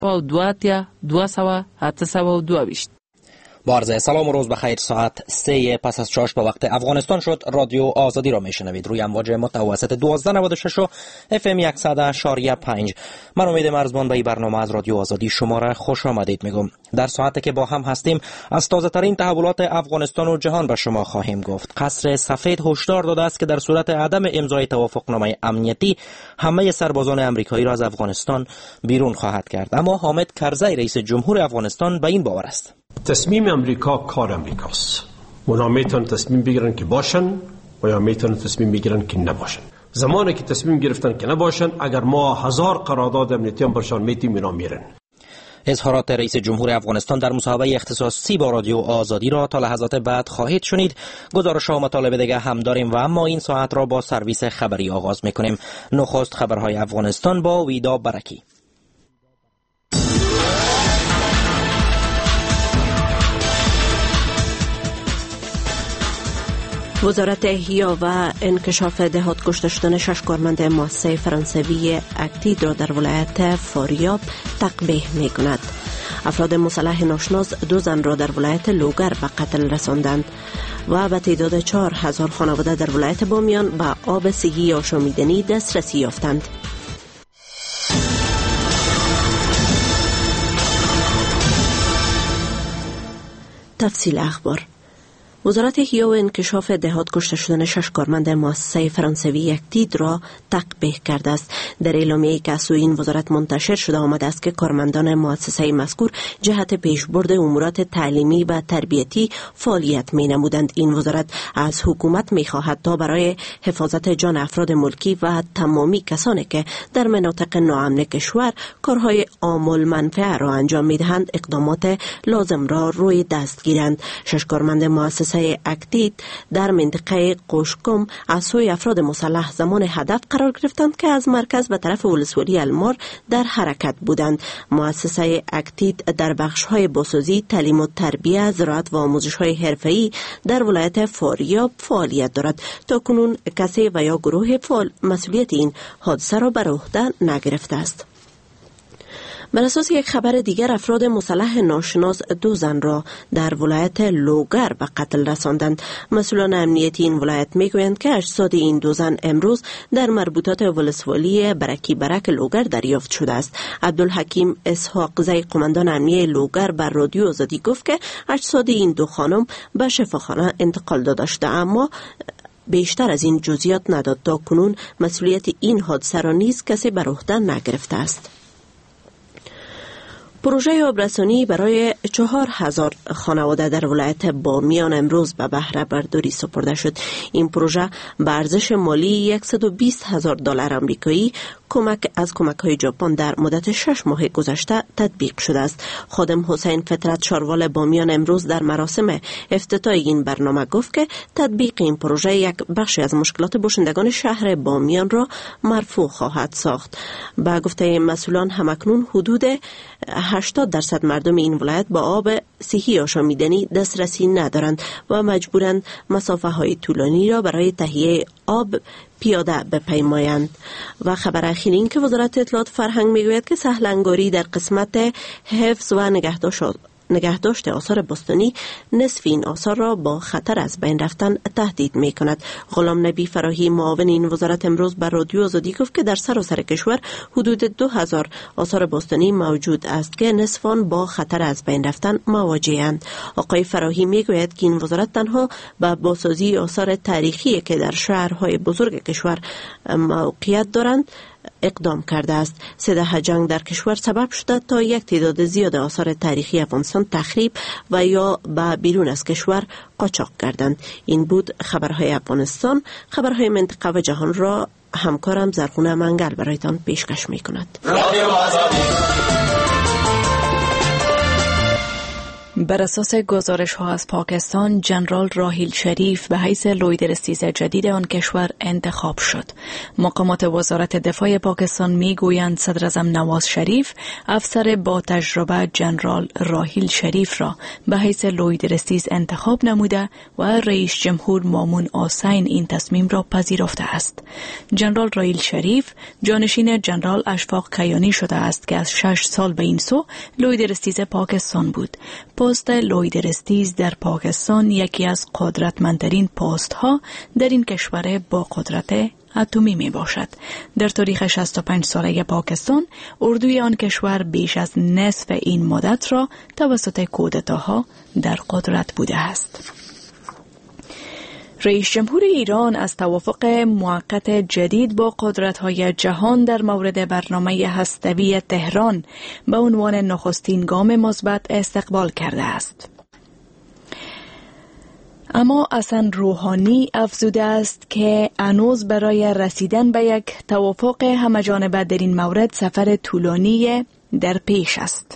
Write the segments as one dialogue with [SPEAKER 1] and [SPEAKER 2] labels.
[SPEAKER 1] 222.
[SPEAKER 2] با عرض سلام و روز بخیر. ساعت 3 پس از 6 به وقت افغانستان شد. رادیو آزادی را میشنوید روی امواج متوسط 1296 و اف ام 100.5. من امید مرزبان به این برنامه از رادیو آزادی شما را خوش آمدید میگم. در ساعتی که با هم هستیم از تازه ترین تحولات افغانستان و جهان به شما خواهیم گفت. قصر سفید هشدار داده است که در صورت عدم امضای توافقنامه امنیتی همه سربازان آمریکایی را از افغانستان بیرون خواهد کرد. اما حامد کرزی رئیس جمهور افغانستان به این باور است.
[SPEAKER 3] تصمیم امریکا کار امریکاست. اونا میتونن تصمیم بگیرن که باشن و یا میتونن تصمیم بگیرن که نباشن. زمانی که تصمیم گرفتن که نباشن، اگر ما 1000 قرارداد امنیتی هم برشان میتیم اینا میرن.
[SPEAKER 2] اظهارات رئیس جمهور افغانستان در مصاحبه اختصاصی با رادیو آزادی را تا لحظات بعد خواهید شنید. گزارش ها و مطالب دیگه هم داریم و اما این ساعت را با سرویس خبری آغاز میکنیم. نخست خبرهای افغانستان با ویدا برکی.
[SPEAKER 4] وزارت احیا و انکشاف دهات کشته شدن 6 کارمند مؤسسه فرانسوی اکتید را در ولایت فاریاب تقبیح می کند. افراد مسلح ناشناس 2 زن را در ولایت لوگر به قتل رساندند و به تعداد 4000 خانواده در ولایت بامیان به آب صحی آشامیدنی دسترسی یافتند. تفصیل اخبار. وزارت احیا و انکشاف دهات کشته شدن 6 کارمند مؤسسه فرانسوی اکتید را تقبیح کرده است. در اعلامیه‌ای که از سوی این وزارت منتشر شده آمده است که کارمندان مؤسسه مذکور جهت پیشبرد امورات تعلیمی و تربیتی فعالیت می‌نمودند. این وزارت از حکومت می‌خواهد تا برای حفاظت جان افراد ملکی و تمامی کسانی که در مناطق ناامن کشور کارهای عام المنفعه را انجام می‌دهند اقدامات لازم را روی دست گیرند. 6 کارمند مؤسسه اکتید در منطقه قوشکم از سوی افراد مسلح زمان هدف قرار گرفتند که از مرکز به طرف ولسوالی المار در حرکت بودند. مؤسسه اکتید در بخش‌های بازسازی، تعلیم و تربیت، زراعت و آموزش‌های حرفه‌ای در ولایت فاریاب فعالیت دارد. تاکنون کسی و یا گروه فعال مسئولیت این حادثه را بر عهده نگرفته است. بر اساس یک خبر دیگر افراد مسلح ناشناس 2 زن را در ولایت لوگر به قتل رساندند. مسئولان امنیتی این ولایت میگویند که اجساد این 2 زن امروز در مربوطات ولسوالی برکی برک لوگر دریافت شده است. عبدالحکیم اسحاق زی قماندان امنیه لوگر بر رادیو آزادی گفت که اجساد این 2 خانم به شفاخانه انتقال داده شده، اما بیشتر از این جزئیات نداد. تا کنون مسئولیت این حادثه را نیز کسی بر عهده نگرفته است. پروژه آبرسانی برای 4000 خانواده در ولایت بامیان امروز به بهره برداری سپرده شد. این پروژه به ارزش مالی $120,000 آمریکایی از کمک‌های ژاپن در مدت 6 ماه گذشته تطبیق شده است. خادم حسین فطرت شاروال بامیان امروز در مراسم افتتاح این برنامه گفت که تطبیق این پروژه یک بخشی از مشکلات باشندگان شهر بامیان را مرفوع خواهد ساخت. به گفته مسئولان همکنون حدود 80% مردم این ولایت با آب صحی آشامیدنی دسترسی ندارند و مجبورند مسافه‌های طولانی را برای تهیه آب پیاده بپیمایند. و خبر اخیر این که وزارت اطلاعات فرهنگ میگوید که سهلنگاری در قسمت حفظ و نگهداشت آثار باستانی نصف این آثار را با خطر از بین رفتن تهدید می کند. غلام نبی فراهی معاون این وزارت امروز بر رادیو آزادی گفت که در سراسر کشور حدود 2000 آثار باستانی موجود است که نصف آن با خطر از بین رفتن مواجه‌اند. آقای فراهی می گوید که این وزارت تنها به بازسازی آثار تاریخی که در شهرهای بزرگ کشور موقعیت دارند اقدام کرده است. 13 جنگ در کشور سبب شده تا یک تعداد زیاد آثار تاریخی افغانستان تخریب و یا به بیرون از کشور قاچاق کردند. این بود خبرهای افغانستان. خبرهای منطقه و جهان را همکارم زرغونه منگل برایتان پیشکش می کند.
[SPEAKER 5] بر اساس گزارش ها از پاکستان، جنرال راحیل شریف به حیث لویدرستیز جدید آن کشور انتخاب شد. مقامات وزارت دفاع پاکستان می گویند صدر اعظم نواز شریف افسر با تجربه جنرال راحیل شریف را به حیث لویدرستیز انتخاب نموده و رئیس جمهور مامون آسین این تصمیم را پذیرفته است. جنرال راحیل شریف جانشین جنرال اشفاق کیانی شده است که از 6 سال به این سو لویدرستیز پاکستان بود. پست لویدرستیز در پاکستان یکی از قدرتمندترین پست ها در این کشور با قدرت اتمی می باشد. در تاریخ 65 ساله پاکستان، اردوی آن کشور بیش از نصف این مدت را توسط کودتاها در قدرت بوده است. رئیس جمهور ایران از توافق موقت جدید با قدرت‌های جهان در مورد برنامه هسته‌ای تهران به عنوان نخستین گام مثبت استقبال کرده است. اما حسن روحانی افزوده است که هنوز برای رسیدن به یک توافق همه‌جانبه در این مورد سفر طولانی در پیش است.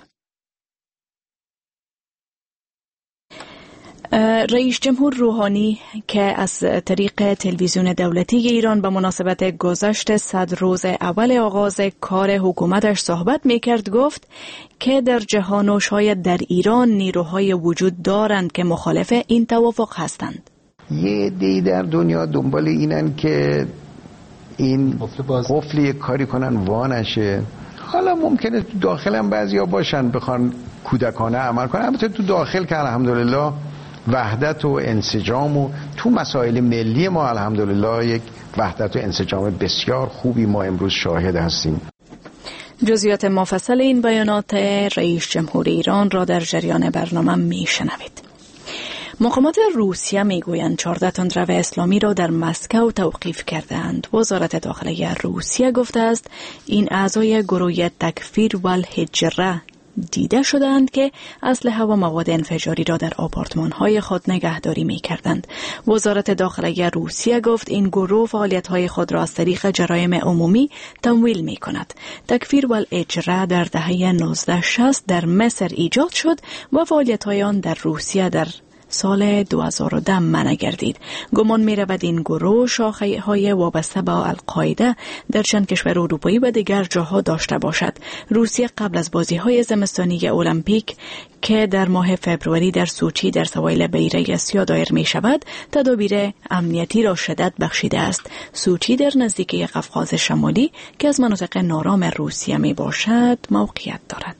[SPEAKER 5] رئیس جمهور روحانی که از طریق تلویزیون دولتی ایران به مناسبت گذشت 100 روز اول آغاز کار حکومتش صحبت می‌کرد گفت که در جهان و شاید در ایران نیروهای وجود دارند که مخالف این توافق هستند.
[SPEAKER 6] یه عده‌ای در دنیا دنبال اینن که این قفلی کاری کنن وانشه. حالا ممکنه تو داخل هم بعضیا باشن بخوان کودکانه عمل کنن، البته تو داخل که الحمدلله وحدت و انسجام و تو مسائل ملی ما الحمدلله یک وحدت و انسجام بسیار خوبی ما امروز شاهد هستیم.
[SPEAKER 5] جزئیات مفصل این بیانات رئیس جمهور ایران را در جریان برنامه میشنوید. مقامات روسیه میگویند 14 تندرو اسلامی را در مسکو توقیف کردند. وزارت داخلی روسیه گفته است این اعضای گروه تکفیر و الهجره دیده شدند که اسلحه و مواد انفجاری را در آپارتمان‌های خود نگهداری می‌کردند. وزارت داخلی روسیه گفت این گروه فعالیت‌های خود را از طریق جرایم عمومی تمویل می‌کند. تکفیر و الهجره در دهه 1960 در مصر ایجاد شد و فعالیت‌های آن در روسیه در سال 2010 منع گردید. گمان می رود این گروه شاخه های وابسته به القاعده در چند کشور اروپایی و دیگر جاها داشته باشد. روسیه قبل از بازی های زمستانی المپیک که در ماه فبروری در سوچی در سواحل بحیره اسیا دایر می شود، تدابیر امنیتی را شدت بخشیده است. سوچی در نزدیکی قفقاز شمالی که از مناطق نارام روسیه می باشد موقعیت دارد.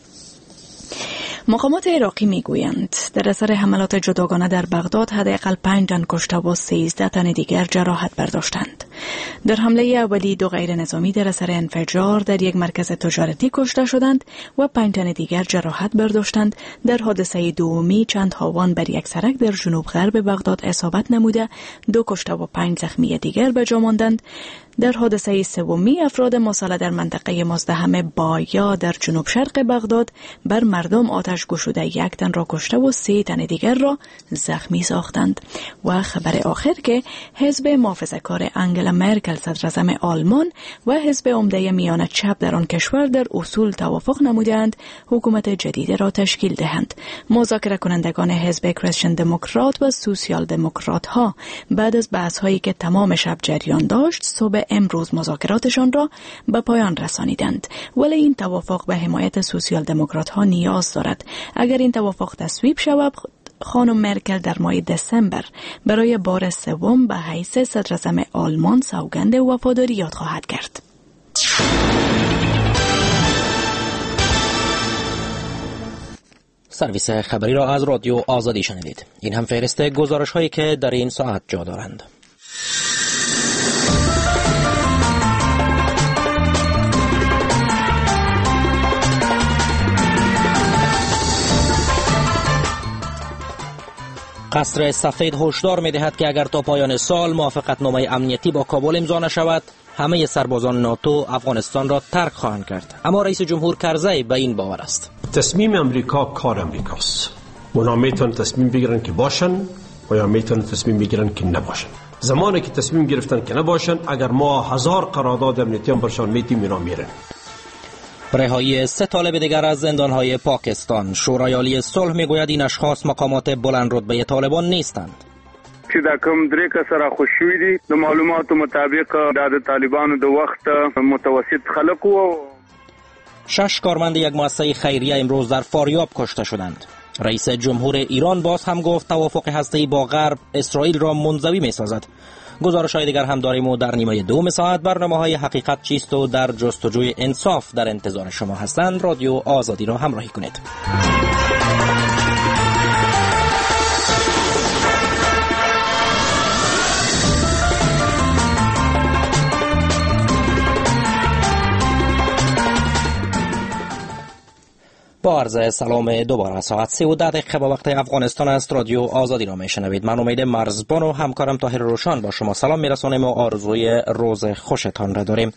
[SPEAKER 5] مقامات عراقی میگویند در اثر حملات جداگانه در بغداد حداقل 5 تن کشته و 13 تن دیگر جراحت برداشتند. در حمله اولی 2 غیر نظامی در اثر انفجار در یک مرکز تجارتی کشته شدند و 5 تن دیگر جراحت برداشتند. در حادثه دومی چند هاوان بر یک سرک در جنوب غرب بغداد اصابت نموده 2 کشته و 5 زخمی دیگر به جا ماندند. در حادثه سومی افراد مسلح در منطقه مزدحم بایا در جنوب شرق بغداد بر مردم آتش گشوده 1 تن را کشته و 3 تن دیگر را زخمی ساختند. و خبر آخر که حزب محافظه‌کار انگلا مرکل صدراعظم آلمان و حزب عمده میان چپ در آن کشور در اصول توافق نمودند حکومت جدید را تشکیل دهند. مذاکره کنندگان حزب کریستین دموکرات و سوسیال دموکرات ها بعد از بحث هایی که تمام شب جریان داشت صبح امروز مذاکراتشان را به پایان رسانیدند. ولی این توافق به حمایت سوسیال دموکرات ها نیاز دارد. اگر این توافق تصویب شود خانم مرکل در ماه دسامبر برای بار سوم به حیث صدراعظم آلمان سوگند وفاداری یاد خواهد کرد.
[SPEAKER 2] سرویس خبری را از رادیو آزادی شنیدید. این هم فهرست گزارش هایی که در این ساعت جا دارند. قصر سفید هشدار می‌دهد که اگر تا پایان سال موافقتنامه امنیتی با کابل امضا نشود، همه سربازان ناتو افغانستان را ترک خواهند کرد. اما رئیس جمهور کرزی به این باور است.
[SPEAKER 3] تصمیم امریکا کار امریکاست. اونا میتونن تصمیم بگیرن که باشن و یا میتونن تصمیم بگیرن که نباشن. زمانی که تصمیم گرفتن که نباشن، اگر ما 1000 قرارداد امنیتی هم برشان میتیم اینا میرن.
[SPEAKER 2] رهایی 3 طالب دیگر از زندانهای پاکستان. شورای عالی صلح میگوید این اشخاص مقامات بلند رتبه طالبان نیستند.
[SPEAKER 7] چې دا کوم 3 کسره خوشوي دي د معلوماتو مطابق د طالبانو د وخت متوسط خلق و
[SPEAKER 2] 6 کارمند یک مؤسسه خیریه امروز در فاریاب کشته شدند. رئیس جمهور ایران باز هم گفت توافق هسته‌ای با غرب اسرائیل را منزوی می‌سازد. گزارش‌های دیگر هم داریم و در نیمه دوم ساعت برنامه‌های حقیقت چیست و در جستجوی انصاف در انتظار شما هستند. رادیو آزادی را همراهی کنید. با عرض سلام دوباره، ساعت 3:10 به وقت افغانستان است. رادیو آزادی را میشنوید. من امید مرزبان و همکارم طاهر روشن با شما سلام میرسانیم و آرزوی روز خوشتان را داریم.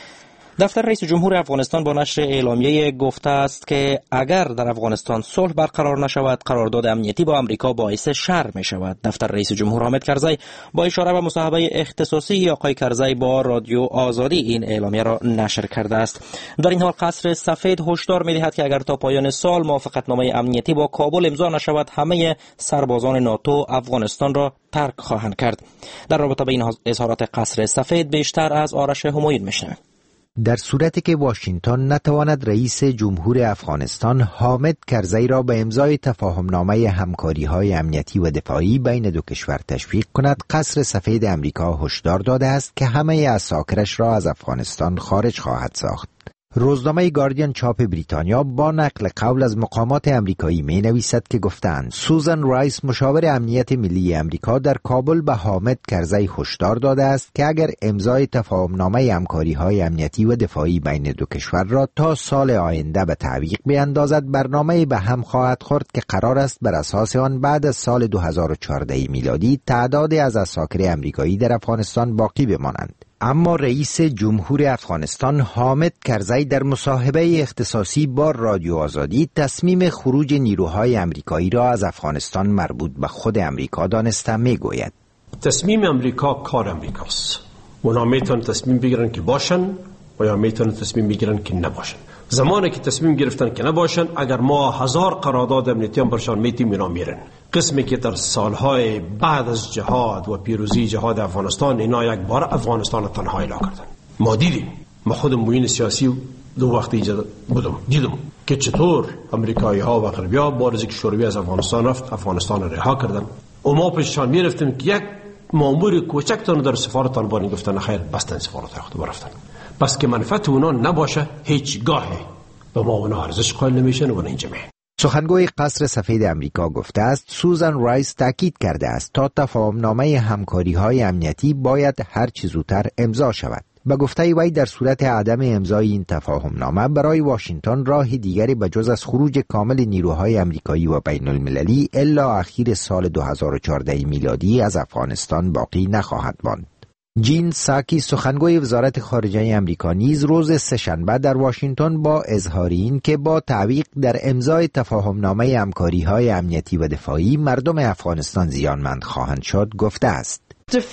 [SPEAKER 2] دفتر رئیس جمهور افغانستان با نشر اعلامیه گفته است که اگر در افغانستان صلح برقرار نشود، قرارداد امنیتی با امریکا باعث شر می شود. دفتر رئیس جمهور حامد کرزی با اشاره به مصاحبه اختصاصی آقای کرزی با رادیو آزادی این اعلامیه را نشر کرده است. در این حال قصر سفید هشدار می دهد که اگر تا پایان سال موافقتنامه امنیتی با کابل امضا نشود، همه سربازان ناتو افغانستان را ترک خواهند کرد. در رابطه با این اظهارات قصر سفید بیشتر از آرش همایون میشنویم.
[SPEAKER 8] در صورتی که واشنگتن نتواند رئیس جمهور افغانستان حامد کرزی را به امضای تفاهمنامه همکاری‌های امنیتی و دفاعی بین دو کشور تشویق کند، قصر سفید امریکا هشدار داده است که همه عساکرش را از افغانستان خارج خواهد ساخت. روزنامه گاردین چاپ بریتانیا با نقل قول از مقامات امریکایی می نویسد که گفتند سوزان رایس مشاور امنیت ملی امریکا در کابل به حامد کرزی هشدار داده است که اگر امضای تفاهمنامه همکاری‌های امنیتی و دفاعی بین دو کشور را تا سال آینده به تعویق بیاندازد، برنامه به هم خواهد خورد که قرار است بر اساس آن بعد از سال 2014 میلادی تعدادی از عساکر امریکایی در افغانستان باقی بمانند. اما رئیس جمهور افغانستان حامد کرزی در مصاحبه اختصاصی با رادیو آزادی تصمیم خروج نیروهای امریکایی را از افغانستان مربوط به خود امریکا دانسته میگوید.
[SPEAKER 3] تصمیم امریکا کار امریکاست. اونا میتونن تصمیم بگیرن که باشن و یا میتونن تصمیم بگیرن که نباشن. زمانی که تصمیم گرفتن که نباشن، اگر ما 1000 قرارداد امنیتی هم برشان میتیم اینا میرن. قسمی که در سالهای بعد از جهاد و پیروزی جهاد افغانستان اینا یک بار افغانستان تنها اعلام کردن. ما دیدیم، ما خودم موین سیاسی دو وقت اینجا بودم، دیدم که چطور امریکایی ها و غربی ها بارزی که شوروی از افغانستان رفت، افغانستان را رها کردن و ما پیششان میرفتیم که یک مامور کوچکتون در سفارت طالبان گفتن خیر بستن سفارت اخت برفتن. بس که منفعت اونا نباشه هیچگاهی به ما اونا ارزش قائل نمیشن و اینجا میشن.
[SPEAKER 8] سخنگوی قصر سفید امریکا گفته است سوزان رایس تاکید کرده است تا تفاهمنامه همکاری‌های امنیتی باید هر چه زودتر امضا شود. به گفته وی در صورت عدم امضای این تفاهمنامه برای واشنگتن راه دیگری به جز از خروج کامل نیروهای امریکایی و بین المللی الا اخیر سال 2014 میلادی از افغانستان باقی نخواهد ماند. جین ساکی سخنگوی وزارت خارجه امریکا نیز روز سه‌شنبه در واشنگتن با اظهار این که با تعویق در امضای تفاهمنامه همکاری‌های امنیتی و دفاعی مردم افغانستان زیانمند خواهند شد گفته است.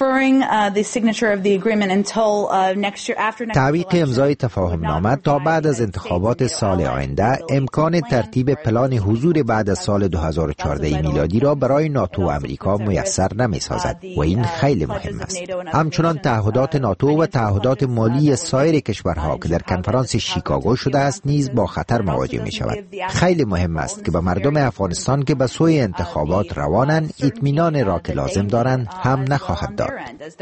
[SPEAKER 8] تعویق امضای تفاهمنامه تا بعد از انتخابات سال آینده امکان ترتیب پلان حضور بعد از سال 2014 میلادی را برای ناتو و امریکا میسر نمی سازد و این خیلی مهم است. همچنان تعهدات ناتو و تعهدات مالی سایر کشورها که در کنفرانس شیکاگو شده است نیز با خطر مواجه می شود. خیلی مهم است که به مردم افغانستان که به سوی انتخابات روانند اطمینان را که لازم دارند هم نخواهد داد.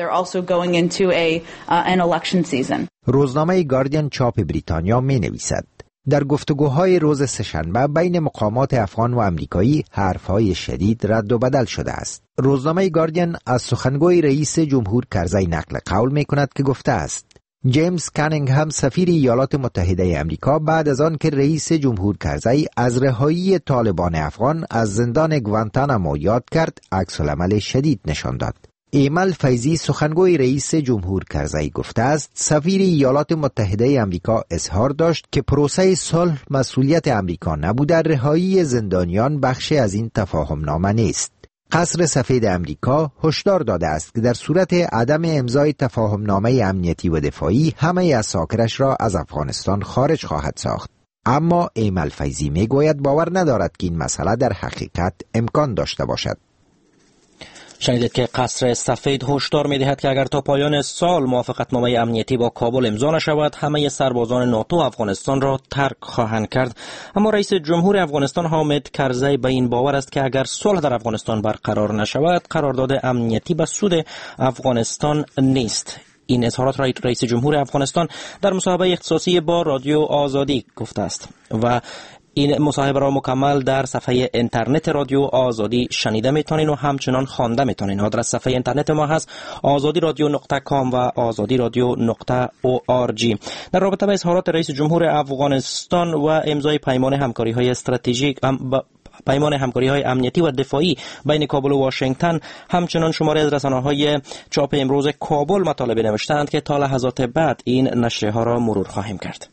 [SPEAKER 8] روزنامه گاردین چاپ بریتانیا می نویسد در گفتگوهای روز سه‌شنبه بین مقامات افغان و امریکایی حرفهای شدید رد و بدل شده است. روزنامه گاردین از سخنگوی رئیس جمهور کرزی نقل قول می کند که گفته است جیمز کانینگهم سفیر ایالات متحده امریکا بعد از آن که رئیس جمهور کرزی از رهایی طالبان افغان از زندان گوانتانامو یاد کرد عکس‌العمل شدید نشان داد. ایمل فیضی سخنگوی رئیس جمهور کرزی گفته است سفیر ایالات متحده امریکا اظهار داشت که پروسه صلح مسئولیت امریکا نبوده، رهایی زندانیان بخشی از این تفاهمنامه نیست. قصر سفید امریکا هشدار داده است که در صورت عدم امضای تفاهمنامه امنیتی و دفاعی همه اساکرش را از افغانستان خارج خواهد ساخت. اما ایمل فیضی میگوید باور ندارد که این مسئله در حقیقت امکان داشته باشد.
[SPEAKER 2] شنیدید که قصر سفید هشدار می‌دهد که اگر تا پایان سال موافقتنامه امنیتی با کابل امضا نشود همه سربازان ناتو افغانستان را ترک خواهند کرد. اما رئیس جمهور افغانستان حامد کرزی به این باور است که اگر صلح در افغانستان برقرار نشود قرارداد امنیتی به سود افغانستان نیست. این اظهارات را رئیس جمهور افغانستان در مصاحبه اختصاصی با رادیو آزادی گفته است و این مصاحبه را مکمل در صفحه اینترنت رادیو آزادی شنیده میتونین و همچنان خوانده میتونین. آدرس صفحه اینترنت ما هست azadiradyo.com و azadiradyo.org. در رابطه با اظهارات رئیس جمهور افغانستان و امضای پیمان همکاری‌های استراتژیک پیمان همکاری‌های امنیتی و دفاعی بین کابل و واشنگتن، همچنان شماره از رسانه‌های چاپ امروز کابل مطالب نوشتند که تا لحظات بعد این نشریه‌ها را مرور خواهیم کرد.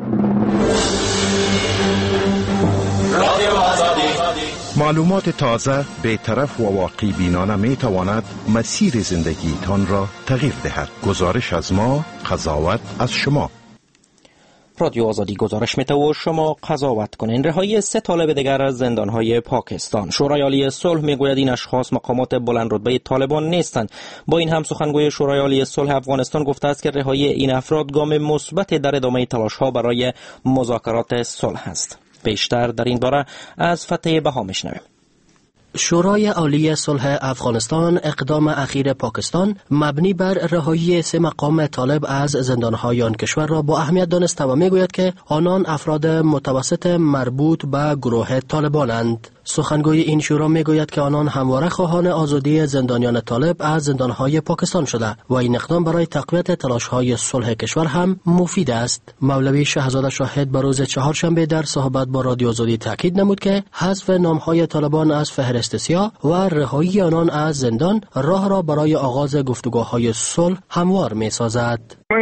[SPEAKER 9] معلومات تازه، بی‌طرف و واقعی بینانه می تواند مسیر زندگی تان را تغییر دهد. گزارش از ما، قضاوت از شما.
[SPEAKER 2] رادیو آزادی گزارش می‌ده و شما قضاوت کنین. رهایی 3 طالب دیگر از زندان‌های پاکستان. شورای عالی صلح میگوید این اشخاص مقامات بلند رتبه طالبان نیستند. با این هم سخنگوی شورای عالی صلح افغانستان گفته است که رهایی این افراد گام مثبت در ادامه تلاش‌ها برای مذاکرات صلح است. بیشتر در این باره از فتح بها میشنویم.
[SPEAKER 10] شورای عالی صلح افغانستان اقدام اخیر پاکستان مبنی بر رهایی 3 مقام طالب از زندانهای آن کشور را با اهمیت دانسته و میگوید که آنان افراد متوسط مربوط به گروه طالبانند. سخنگوی این شورا میگوید که آنان همواره خواهان آزادی زندانیان طالب از زندانهای پاکستان شده و این اقدام برای تقویت تلاش‌های صلح کشور هم مفید است. مولوی شهزاده شاهد به روز چهارشنبه در صحبت با رادیو آزادی تاکید نمود که حذف نام‌های طالبان از فهرست سیاه و رهایی آنان از زندان راه را برای آغاز گفتگوهای صلح هموار می‌سازد.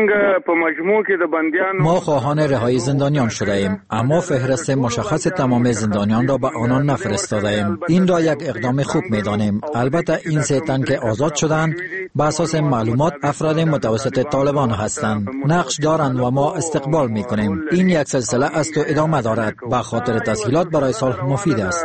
[SPEAKER 11] ما خواهان رهایی زندانیان شده ایم، اما فهرست مشخص تمام زندانیان را به آنان نفرستاده ایم. این را یک اقدام خوب می‌دانیم. البته این 3 تن که آزاد شدند بر اساس معلومات افراد متوسط طالبان هستند، نقش دارند و ما استقبال می‌کنیم. این یک سلسله است و ادامه دارد. به خاطر تسهیلات برای صلح مفید است.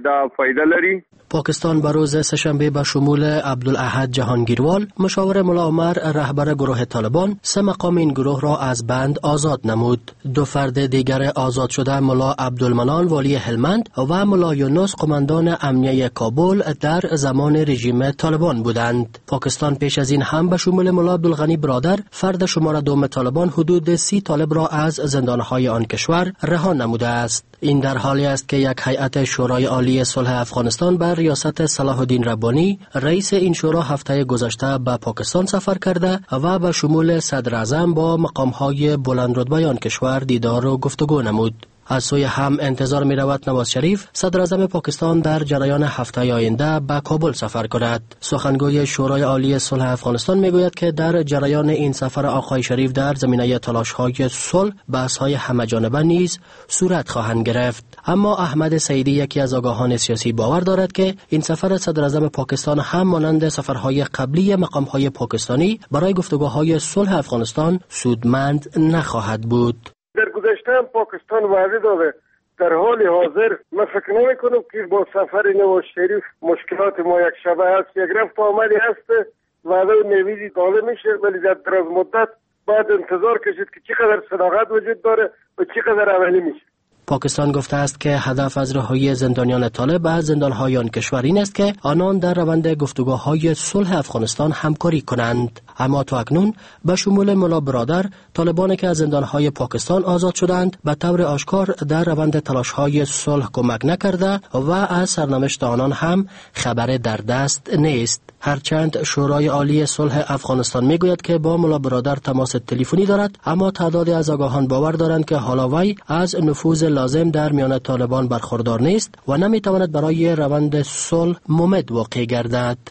[SPEAKER 10] پاکستان به روز سه‌شنبه به شمول عبدالاحد جهانگیروال، مشاور ملا عمر رهبر گروه طالبان، 3 مقام این گروه را از بند آزاد نمود. 2 فرد دیگر آزاد شده ملا عبدالمنان والی هلمند و ملا یونس قماندان امنیه کابل در زمان رژیم طالبان بودند. پاکستان پیش از این هم به شمول ملا عبدالغنی برادر، فرد شماره 2 طالبان، حدود 30 طالب را از زندانهای آن کشور رها نموده است. این در حالی است که یک هیئت شورای عالی صلح افغانستان بر ریاست صلاح الدین ربانی، رئیس این شورا، هفته گذشته به پاکستان سفر کرده و به شمول صدر اعظم با مقام‌های بلند رتبه آن کشور دیدار و گفتگو نمود. از سوی هم انتظار می رود نواز شریف، صدر اعظم پاکستان، در جریان هفته آینده به کابل سفر کند. سخنگوی شورای عالی صلح افغانستان می گوید که در جریان این سفر آقای شریف در زمینه تلاش‌های صلح بحث‌های همه‌جانبه نیز صورت خواهند گرفت. اما احمد سعیدی، یکی از آگاهان سیاسی، باور دارد که این سفر صدر اعظم پاکستان هم مانند سفرهای قبلی مقام‌های پاکستانی برای گفتگوهای صلح افغانستان سودمند نخواهد بود.
[SPEAKER 12] در گذشته پاکستان وعده داده. در حال حاضر من فکر نمی کنم که با سفر نواز شریف مشکلات ما یک شبه هست، یک رفت آمدی هست، وعده و نویدی داده میشه، ولی در دراز مدت باید انتظار کشید که چقدر صداقت وجود داره و چقدر عملی میشه.
[SPEAKER 10] پاکستان گفته است که هدف از رهایی زندانیان طالب از زندانهای آن کشور این است که آنان در روند گفتگوهای صلح افغانستان همکاری کنند. اما تا اکنون به شمول ملا برادر، طالبانی که از زندانهای پاکستان آزاد شدند به طور آشکار در روند تلاشهای صلح کمک نکرده و از سرنوشت آنان هم خبر در دست نیست. هرچند شورای عالی صلح افغانستان میگوید که با ملا برادر تماس تلفنی دارد، اما تعدادی از آگاهان باور دارند که حالا وی از نفوذ لازم در میان طالبان برخوردار نیست و نمیتواند برای روند صلح ممد واقع گردد.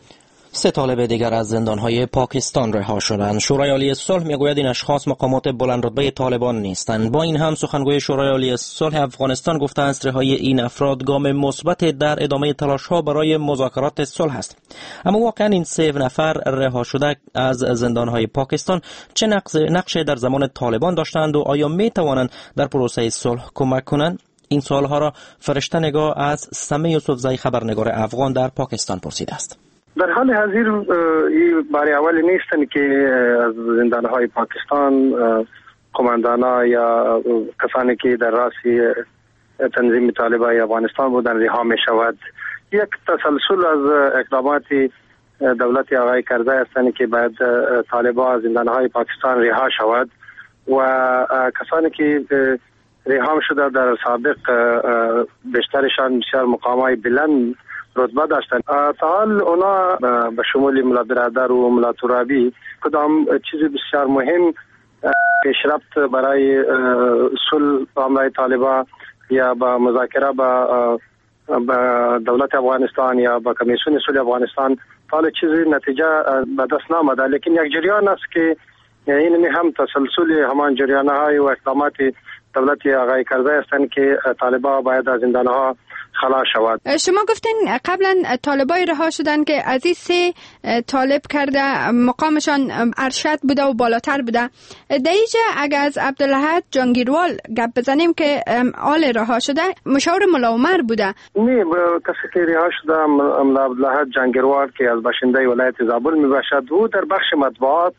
[SPEAKER 2] 3 طالب دیگر از زندانهای پاکستان رها شدند. شورای عالی صلح میگوید این اشخاص مقامات بلند رتبه طالبان نیستند. با این هم سخنگوی شورای عالی صلح افغانستان گفته است رهایی این افراد گام مثبت در ادامه تلاش‌ها برای مذاکرات صلح است. اما واقعا این 3 نفر رها شده از زندانهای پاکستان چه نقشی در زمان طالبان داشتند و آیا می توانند در پروسه صلح کمک کنند؟ این سوالها را فرشته نگاه از سمی یوسفزی خبرنگار افغان در پاکستان پرسیده است.
[SPEAKER 12] در حال حاضر این بار اول نیستن که از زندانهای پاکستان قماندانا یا کسانی که در راسی تنظیم طالبان افغانستان بودن رها می شود. یک تسلسل از اقدامات دولت آقای کرزی هستند که بعد طالبان از زندانهای پاکستان رها شود و کسانی که رها شده در سابق بیشترشان بسیار مقامات بلند رتبه داشتند. تا حال اونا به شمول ملا برادر و ملا ترابی کدام چیز بسیار مهم پیشرفت برای صلح با طالبان یا با مذاکره با دولت افغانستان یا با کمیسیون صلح افغانستان حال چیزی نتیجه به دست نآمده، لیکن یک جریان است که این هم تسلسل همان جریان‌های و اقدامات دولت آقای کرزی هستند که طالبان باید از زندانها خلاص شود.
[SPEAKER 13] شما گفتین قبلا طالبای رها شدن که از این 3 طالب کرده مقامشان ارشد بوده و بالاتر بوده. در اینجا اگر از عبدالاحد جهانگیروال گپ بزنیم که آل رها شده مشاور ملا عمر بوده.
[SPEAKER 12] نه، کسی که رها شده ملا عبدالاحد جهانگیروال که از باشنده ولایت زابل می باشد او در بخش مطبوعات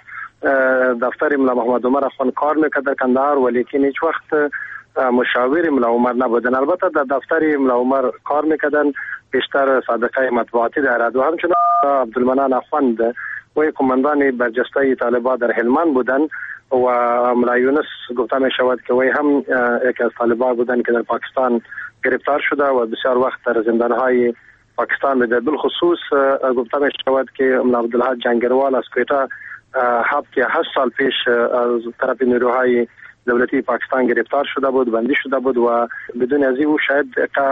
[SPEAKER 12] دفتر ملا محمد عمر افغان کار میکرد در کندهار، ولیکن هیچ وقت مشاور ملا عمر نبودن. البته در دفتر ملا عمر کار میکردن، بیشتر صادقه مطبوعاتی دارد و همچنین عبدالمنان افند و کماندان برجسته طالبان در هلمند بودن و ملا یونس گفته می شود که وی هم یکی از طالبان بودن که در پاکستان گرفتار شده و بسیار وقت در زندانهای پاکستان بوده. بالخصوص گفته می شود که ملا عبدالاحد جهانگیروال از کویتا 7 یا 8 سال پیش از طرف نیروهای دولتی پاکستان گرفتار شده بود، بندی شده بود و بدون از او شاید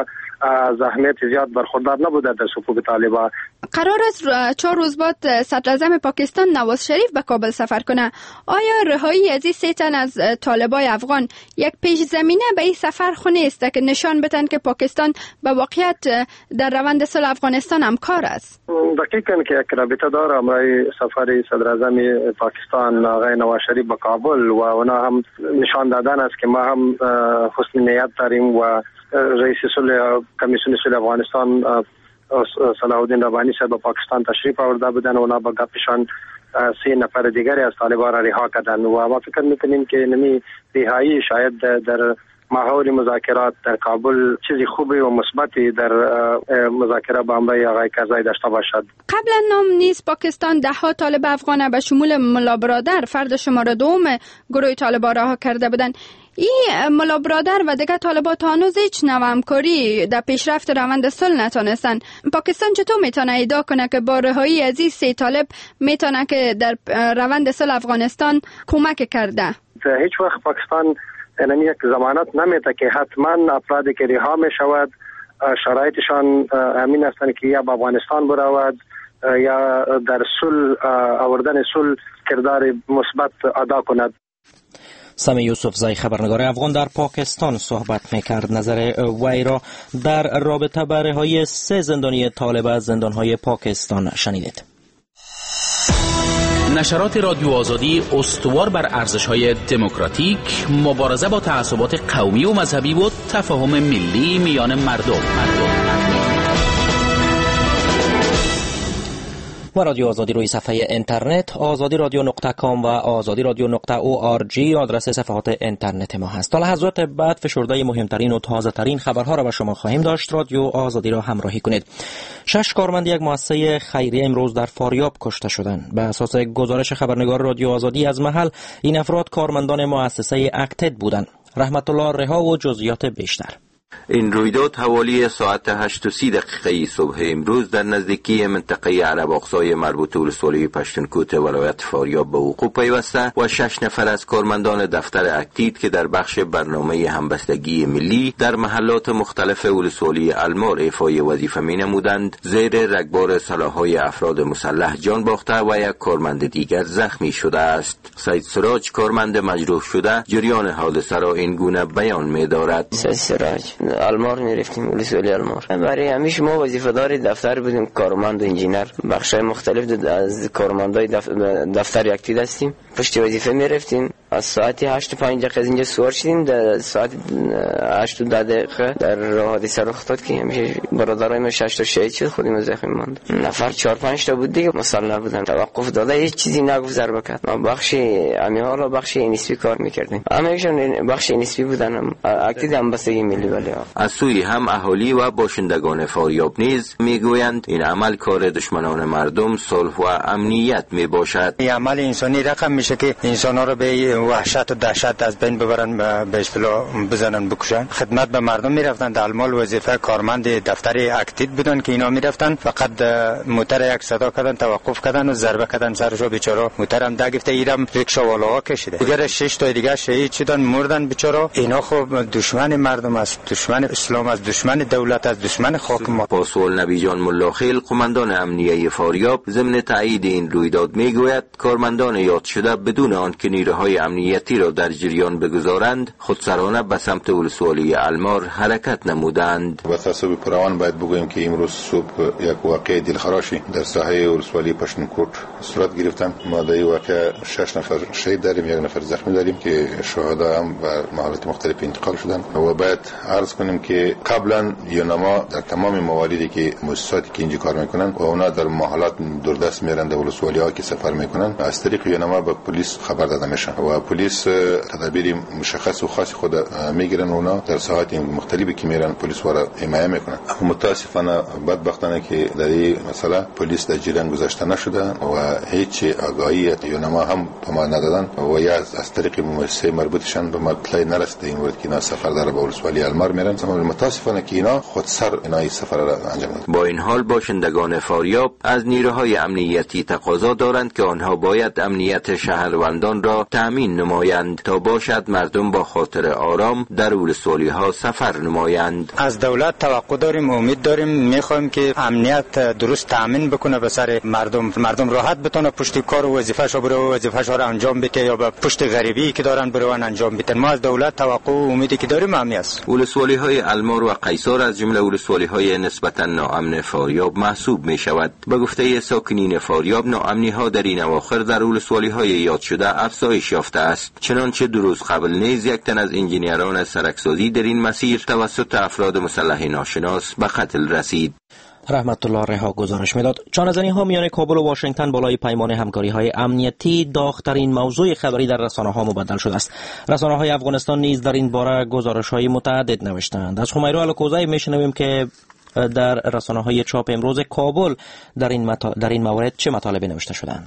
[SPEAKER 12] از اهمیت زیاد برخوردار نبوده در صفوف طالبان.
[SPEAKER 13] قرار است 4 روز بعد صدر اعظم پاکستان نواز شریف به کابل سفر کنه. آیا رهایی از این 3 تن از طالبای افغان یک پیش زمینه به این سفر خو نیست که نشان بدن که پاکستان به واقعیت در روند صلح افغانستان همکار است؟
[SPEAKER 12] دقیقاً که یک رابطه داره امروز سفر صدر اعظم پاکستان آقای نواز شریف به کابل و اونا هم نشان دادن است که ما هم حسن نیت داریم و رئیس کمیسیون صلح افغانستان صلاح الدین ربانی صاحب به پاکستان تشریف آورده بودن و اونا با گپشان 3 نفر دیگری از طالبان را رها کردن و ما فکر میکنیم که نمی رهایی شاید در ماحول مذاکرات در کابل چیزی خوبی و مثبتی در مذاکره با امرای آقای کرزی داشته باشد.
[SPEAKER 13] قبلا نام نیز پاکستان 10 طالب افغان به شمول ملا برادر فرد شماره 2 گروه طالبان رها کرده بودند. این ملا برادر و دیگر طالبان تا هنوز هیچ نوع همکاری در پیشرفت روند صلح نتونستن. پاکستان چطور میتونه ادعا کنه که با رهایی از این 3 طالب میتونه که در روند صلح افغانستان کمک کرده؟
[SPEAKER 12] هیچ وقت پاکستان یعنی یک ضمانت نمیده که حتما افرادی که رها می شود شرایطشان امین هستند که یا به افغانستان برود یا در صلح آوردن صلح کردار مثبت ادا کند.
[SPEAKER 2] سمی یوسفزی خبرنگار افغان در پاکستان صحبت میکرد. نظر وی را در رابطه با رهایی 3 زندانی طالب از زندانهای پاکستان شنیدید.
[SPEAKER 14] نشرات رادیو آزادی استوار بر ارزش‌های دموکراتیک، مبارزه با تعصبات قومی و مذهبی و تفاهم ملی میان مردم.
[SPEAKER 2] و رادیو آزادی روی صفحه اینترنت azadiradyo.com و azadiradyo.org آدرس صفحات اینترنت ما هست. تا لحظات بعد فشرده مهمترین و تازه ترین خبرها را به شما خواهیم داشت. رادیو آزادی را همراهی کنید. 6 کارمند یک مؤسسه خیریه امروز در فاریاب کشته شدند. به اساس گزارش خبرنگار رادیو آزادی از محل، این افراد کارمندان مؤسسه اکتد بودند. رحمت الله رها و جزئیات بیشتر.
[SPEAKER 15] این رویداد حوالی ساعت 8:30 صبح امروز در نزدیکی منطقه عرب اقصای مربوط به ولسوالی پشتونکوت ولایت فاریاب به وقوع پیوسته و 6 نفر از کارمندان دفتر اکتید که در بخش برنامه همبستگی ملی در محلات مختلف ولسوالی المار ایفای وظیفه می نمودند زیر رگبار سلاح‌های افراد مسلح جان باخته و یک کارمند دیگر زخمی شده است. سید سراج کارمند مجروح شده جریان حادثه را این گونه بیان می دارد.
[SPEAKER 16] سراج المار میرفتیم ولسوالی المار. برای همیشه ما وظیفه دار دفتر بودیم، کارمند و انجینر بخشای مختلف از کارمندای دفتر اکتید هستیم. پشت وظیفه میرفتیم. از ساعت 8:05 از اینجا سوار شدیم. در ساعت 8:10 در راه حادثه رخ داد که همیشه برادرای ما 6 تا شهید شد، خودم زخمی ماند. نفر 4-5 تا بود دیگه مسلح بودن. توقف داده هیچ چیزی نگفت ضربه کرد. ما بخش امیال و بخش انیسپی کار میکردیم. همه‌شون بخش انیسپی بودن. اکتید هم بستگی ملی ولی
[SPEAKER 15] از سوی هم اهالی و باشندگان فاریاب نیز میگویند این عمل کار دشمنان مردم صلح و امنیت میباشد.
[SPEAKER 17] این عمل انسانی رقم میشه که انسان‌ها رو به وحشت و دهشت از بین ببرن، به اصطلاح بزنن بکشن. خدمت به مردم میرفتن. در المال وظیفه کارمند دفتر اکتید بودن که اینا میرفتن فقط موتر یک صدا کردن، توقف کردن و ضربه کردن سرشو. بیچاره موترم دگفته ایرم ریکشاوالاها کشیده. دیگه 6 تا دیگه شهید شدن مردن بیچاره. اینا خب دشمن مردم است، دشمن اسلام است، دشمن دولت است، دشمن خاک ما.
[SPEAKER 15] پاسوال نبیجان ملاخیل قماندان امنیه فاریاب ضمن تایید این رویداد میگوید کارمندان یاد شده بدون آنکه نیروهای امنیتی را در جریان بگذارند خودسرانه به سمت ولسوالی المار حرکت نمودند.
[SPEAKER 18] با تاسف پروان باید بگوییم که امروز صبح یک واقعه دلخراشی در ساحه ولسوالی پشتونکوت صورت گرفتن. ما در این واقعه 6 نفر شهید داریم، 1 نفر زخمی داریم که شهدا هم به محلات مختلف انتقال شدن. و باید عرض کنیم که قبلا یونما در تمام مواردی که مؤسساتی که اینجا کار میکنن و اونا در محلات دوردست میرن در ولسوالی ها که سفر میکنن از طریق یونما به پلیس خبر داده میشن و پلیس تدابیر مشخص و خاص خود میگیرن. اونا در ساحات مختلفی که میرن پلیس وارا حمایت میکنن. اما متاسفانه بدبختانه که در این مسئله پلیس در جریان گذاشته نشده و هیچ آگاهی یونما هم به ما ندادن و یا از طریق مؤسسه مربوطشان به ما اطلاع نرسیده این مورد که اینا سفر داره به ولسوالی المار میرن. متاسفانه که اینا خودسر اینا سفر را انجام میدن.
[SPEAKER 15] با این حال باشندگان فاریاب از نیروهای امنیتی تقاضا دارند که آنها باید امنیت شهروندان را تامین نمایند تا باشد مردم با خاطر آرام در ولسوالی ها سفر نمایند.
[SPEAKER 17] از دولت توقع داریم، امید داریم، میخوایم که امنیت درست تامین بکنه به سر مردم راحت بتونه پشت کار و وظیفه‌شو بره و وظیفه‌شو را انجام بده یا به پشت غریبی که دارن بروان انجام بدن. ما از دولت توقع و امیدی که داریم همین است.
[SPEAKER 15] ولسوالی های المار و قیصر از جمله ولسوالی های نسبتا ناامن فاریاب محسوب می شود. به گفته ساکنین فاریاب ناامنی ها در این اواخر در ولسوالی های یاد شده افزایش یافته است. چنانچه 2 روز قبل نیز یک تن از انجینیران سرکسازی در این مسیر توسط افراد مسلح ناشناس به قتل رسید.
[SPEAKER 2] رحمت الله رها گزارش میداد. چانه‌زنی‌ها میان کابل و واشنگتن بالای پیمان همکاری‌های امنیتی داغ‌ترین موضوع خبری در رسانه‌ها مبدل شده است. رسانه‌های افغانستان نیز در این باره گزارش‌های متعدد نوشتند. از خمیرو الکوزی میشنویم که در رسانه‌های چاپ امروز کابل در این مورد چه مطالبی نوشته شدند.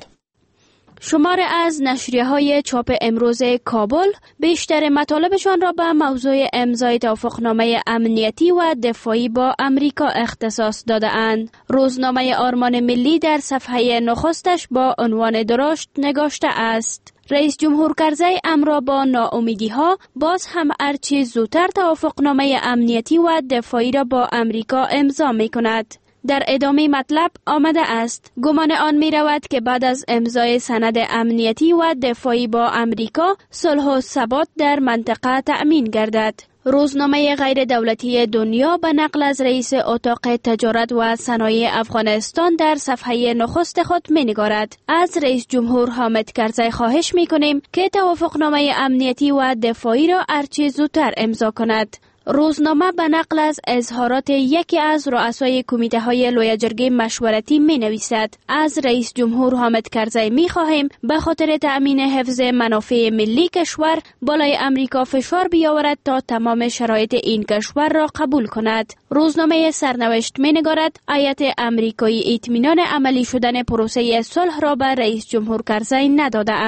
[SPEAKER 19] شمار از نشریه‌های چاپ امروز کابل بیشتر مطالبشان را به موضوع امضای توافقنامه امنیتی و دفاعی با امریکا اختصاص داده‌اند. روزنامه آرمان ملی در صفحه نخستش با عنوان درشت نگاشته است: رئیس جمهور کرزی امر با ناامیدی‌ها باز هم هرچه زودتر توافقنامه امنیتی و دفاعی را با امریکا امضا می‌کند. در ادامه مطلب آمده است: گمان آن می رود که بعد از امضای سند امنیتی و دفاعی با امریکا صلح و ثبات در منطقه تأمین گردد. روزنامه غیر دولتی دنیا به نقل از رئیس اتاق تجارت و صنایع افغانستان در صفحه نخست خود می نگارد: از رئیس جمهور حامد کرزی خواهش می کنیم که توافقنامه امنیتی و دفاعی را هرچه زودتر امضا کند. روزنامه به نقل از اظهارات یکی از رؤسای کمیته های لوی جرگه مشورتی می نویسد: از رئیس جمهور حامد کرزی می خواهیم به خاطر تأمین حفظ منافع ملی کشور بالای امریکا فشار بیاورد تا تمام شرایط این کشور را قبول کند. روزنامه سرنوشت می نگارد: هیئت امریکایی اطمینان عملی شدن پروسه صلح را به رئیس جمهور کرزی نداده اند.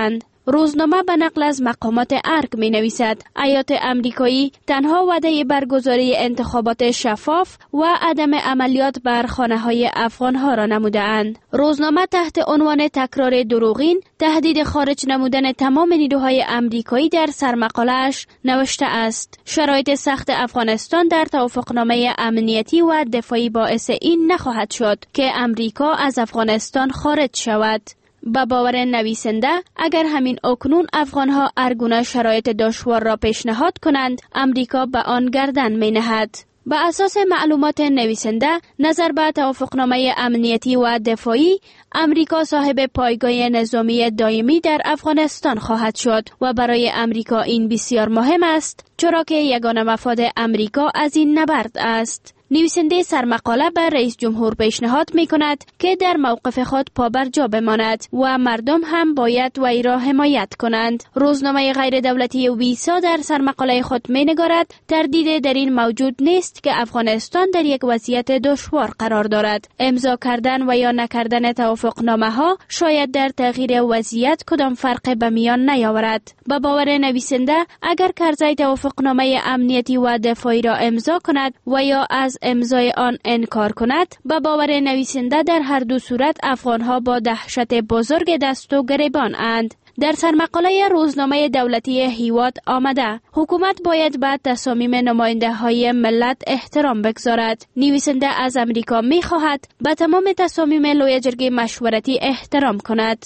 [SPEAKER 19] روزنامه به نقل از مقامات ارگ می نویسد ایالات امریکایی تنها وعده برگزاری انتخابات شفاف و عدم عملیات بر خانه‌های افغان‌ها را نموده‌اند. روزنامه تحت عنوان تکرار دروغین تهدید خارج نمودن تمام نیروهای امریکایی در سرمقاله‌اش نوشته است: شرایط سخت افغانستان در توافقنامه امنیتی و دفاعی باعث این نخواهد شد که امریکا از افغانستان خارج شود. با باور نویسنده اگر همین اکنون افغانها ارگونه شرایط دشوار را پیشنهاد کنند، امریکا به آن گردن می نهد. به اساس معلومات نویسنده، نظر به توافقنامه امنیتی و دفاعی، امریکا صاحب پایگاه نظامی دائمی در افغانستان خواهد شد و برای امریکا این بسیار مهم است، چرا که یگانه مفاد امریکا از این نبرد است. نویسنده سرمقاله به رئیس جمهور پیشنهاد می کند که در موقف خود پابرجا بماند و مردم هم باید وی را حمایت کنند. روزنامه غیر دولتی ویسا در سرمقاله خود می نگارد تردید در این موجود نیست که افغانستان در یک وضعیت دشوار قرار دارد. امضا کردن و یا نکردن توافقنامه ها شاید در تغییر وضعیت کدام فرق به میان نیاورد. با باور نویسنده اگر کرزی توافقنامه امنیتی و دفاعی را امضا کند و یا از امضای آن انکار کند، با باور نویسنده در هر دو صورت افغانها با دهشت بزرگ دست و گریبان اند. در سرمقاله روزنامه دولتی هیواد آمده حکومت باید به تصامیم نماینده های ملت احترام بگذارد. نویسنده از امریکا می خواهد به تمام تصامیم لوی جرگه مشورتی احترام کند.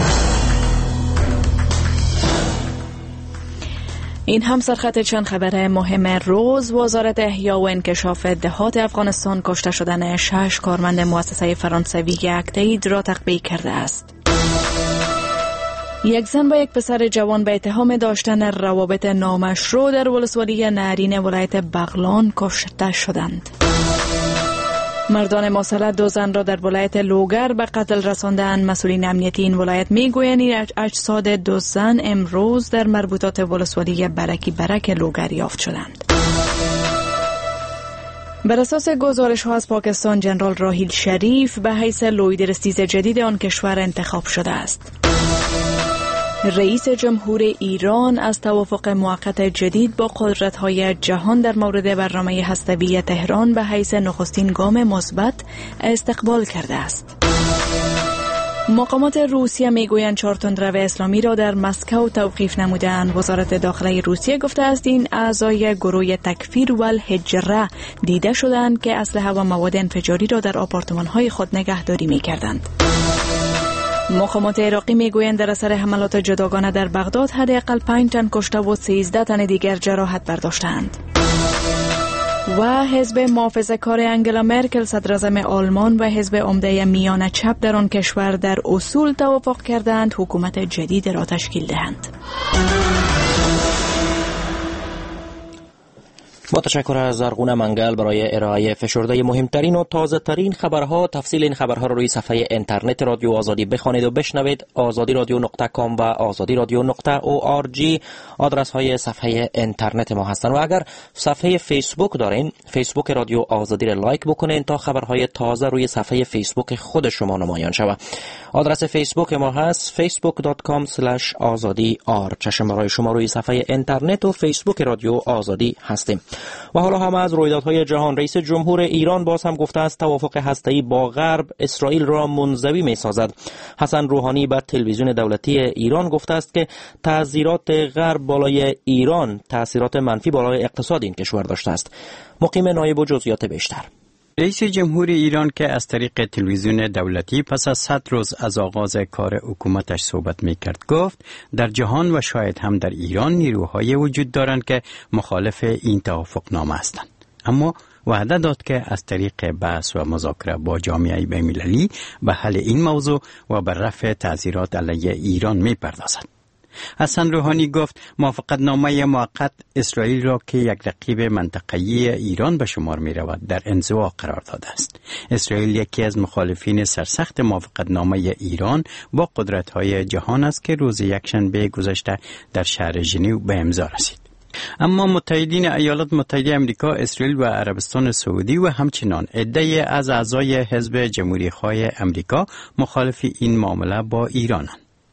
[SPEAKER 5] این هم سرخط چند خبر مهم روز. وزارت احیا و انکشاف دهات افغانستان کشته شدن 6 کارمند مؤسسه فرانسوی اکتید را تقبیح کرده است. یک زن با یک پسر جوان به اتهام داشتن روابط نامشروع در ولسوالی نهرین ولایت بغلان کشته شدند. مردان مسلح 2 زن را در ولایت لوگر به قتل رساندند. مسئولین امنیتی این ولایت میگویند اجساد 2 زن امروز در مربوطات ولسوالی برک لوگر یافت شدند. بر اساس گزارش ها از پاکستان، جنرال راحیل شریف به حیث لویدرستیز جدید آن کشور انتخاب شده است. رئیس جمهور ایران از توافق موقت جدید با قدرت‌های جهان در مورد برنامه هسته‌ای تهران به حیث نخستین گام مثبت استقبال کرده است. مقامات روسیه میگویند 4 تندرو اسلامی را در مسکو توقیف نمودند. وزارت داخله روسیه گفته است این اعضای گروه تکفیر و الهجره دیده شدند که اسلحه و مواد انفجاری را در آپارتمان‌های خود نگهداری می‌کردند. مقامات عراقی میگویند در اثر حملات جداگانه در بغداد حداقل 5 تن کشته و 13 تن دیگر جراحت برداشتند. و حزب محافظه‌کار انگلا مرکل صدراعظم آلمان و حزب عمده میان چپ در آن کشور در اصول توافق کردند حکومت جدید را تشکیل دهند.
[SPEAKER 2] با تشکر از زرغونه منگل برای ارائه فشرده مهمترین و تازه ترین خبرها. تفصیل این خبرها را روی صفحه اینترنت رادیو آزادی بخوانید و بشنوید. azadiradio.com و azadiradio.org آدرس های صفحه اینترنت ما هستند. و اگر صفحه فیسبوک دارین، فیسبوک رادیو آزادی را لایک بکنین تا خبرهای تازه روی صفحه فیسبوک خود شما نمایان شود. آدرس فیسبوک ما هست facebook.com/azadi.r. چشم برای شما روی صفحه اینترنت و فیسبوک رادیو آزادی هستیم. و حالا هم از رویدادهای جهان. رئیس جمهور ایران باز هم گفته است توافق هسته‌ای با غرب اسرائیل را منزوی می‌سازد. حسن روحانی به تلویزیون دولتی ایران گفته است که تأثیرات غرب بالای ایران تأثیرات منفی بالای اقتصاد این کشور داشته است. مقیم نایب و جزئیات بیشتر.
[SPEAKER 20] رئیس جمهور ایران که از طریق تلویزیون دولتی پس از 100 روز از آغاز کار حکومتش صحبت میکرد گفت در جهان و شاید هم در ایران نیروهای وجود دارند که مخالف این توافقنامه هستند، اما وعده داد که از طریق بحث و مذاکره با جامعه بین‌المللی به حل این موضوع و بر رفع تأثیرات علیه ایران میپردازد. حسن روحانی گفت موافقتنامه موقت اسرائیل را که یک رقیب منطقه‌ای ایران به شمار می رود در انزوا قرار داده است. اسرائیل یکی از مخالفین سرسخت موافقتنامه ایران با قدرت‌های جهان است که روز یکشنبه گذشته در شهر ژنو به امضا رسید. اما متحدین ایالات متحده آمریکا، اسرائیل و عربستان سعودی و همچنان عده‌ای از اعضای حزب جمهوری‌خواه آمریکا مخالف این معامله با ایرانند.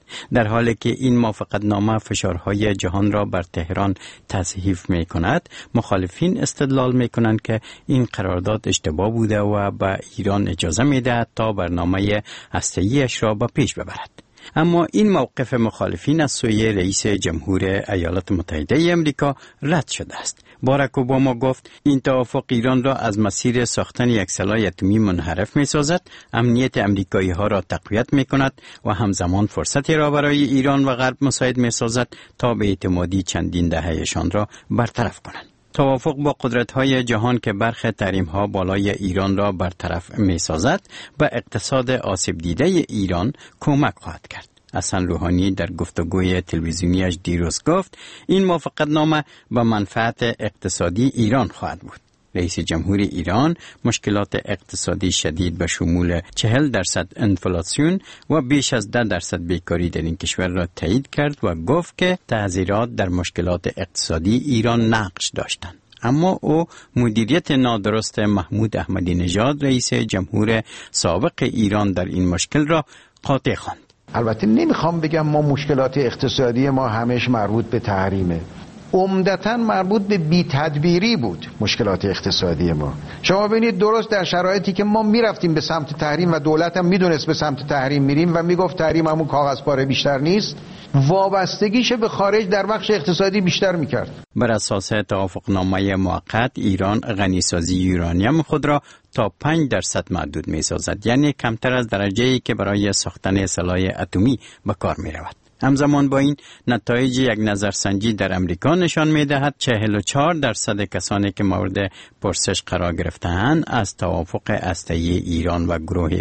[SPEAKER 20] در حالی که این موافقتنامه فشارهای جهان را بر تهران تضعیف می کند، مخالفین استدلال می کنند که این قرارداد اشتباه بوده و به ایران اجازه می دهد تا برنامه هسته‌ایش را به پیش ببرد. اما این موقف مخالفین از سوی رئیس جمهور ایالات متحده امریکا رد شده است. باراک اوباما گفت این توافق ایران را از مسیر ساختن یک سلاح اتمی منحرف می سازد، امنیت امریکایی ها را تقویت می کند و همزمان فرصتی را برای ایران و غرب مساعد می سازد تا به اعتمادی چندین دههشان را برطرف کنند. توافق با قدرت‌های جهان که برخی تحریم‌ها بالای ایران را برطرف می‌سازد، به اقتصاد آسیب دیده ایران کمک خواهد کرد. حسن روحانی در گفتگوی تلویزیونیش دیروز گفت این موافقتنامه به منفعت اقتصادی ایران خواهد بود. رئیس جمهور ایران مشکلات اقتصادی شدید به شمول 40% انفلاسیون و بیش از 10% بیکاری در این کشور را تایید کرد و گفت که تعذیرات در مشکلات اقتصادی ایران نقش داشتند. اما او مدیریت نادرست محمود احمدی نژاد رئیس جمهور سابق ایران در این مشکل را قاطع خواند.
[SPEAKER 6] البته نمیخوام بگم ما مشکلات اقتصادی ما همش مربوط به تحریمه، عمدتاً مربوط به بی‌تدبیری بود. مشکلات اقتصادی ما شما ببینید درست در شرایطی که ما میرفتیم به سمت تحریم و دولت هم میدونست به سمت تحریم میریم و میگفت تحریم همون کاغذ پاره بیشتر نیست، وابستگیش به خارج در بخش اقتصادی بیشتر میکرد.
[SPEAKER 20] بر اساس توافقنامه موقت ایران غنیسازی یورانیم خود را تا 5% محدود می‌سازد، یعنی کمتر از درجه‌ای که برای ساختن سلاح اتمی به کار می‌رود. همزمان با این نتایج یک نظرسنجی در امریکا نشان می‌دهد 44% کسانی که مورد پرسش قرار گرفته‌اند از توافق هسته‌ای ایران و گروه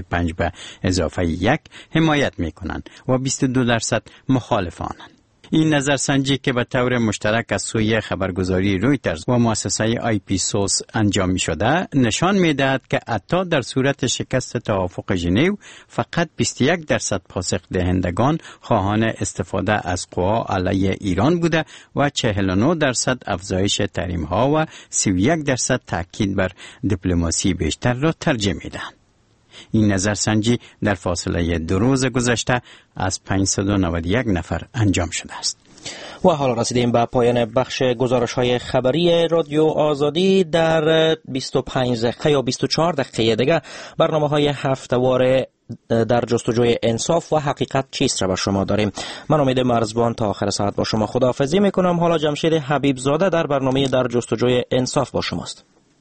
[SPEAKER 20] 5+1 حمایت می‌کنند و 22% مخالف آنند. این نظرسنجی که به طور مشترک از سوی خبرگزاری رویترز و مؤسسه آیپیسوس انجام می شده نشان می دهد که حتی در صورت شکست توافق ژنو فقط 21% پاسخ دهندگان خواهان استفاده از قوا علیه ایران بوده و 49% افزایش تحریم ها و 31% تاکید بر دیپلماسی بیشتر را ترجیح می دهند. این نظرسنجی در فاصله 2 روز گذشته از 591 نفر انجام شده است.
[SPEAKER 2] و حالا رسیدیم به پایان بخش گزارش‌های خبری رادیو آزادی. در 25 دقیقه یا 24 دقیقه دیگه برنامه‌های هفته‌وار در جستجوی انصاف و حقیقت چیست را به شما داریم. من امید مرزبان تا آخر ساعت با شما خداحافظی میکنم. حالا جمشید حبیب زاده در برنامه در جستجوی انصاف با شماست.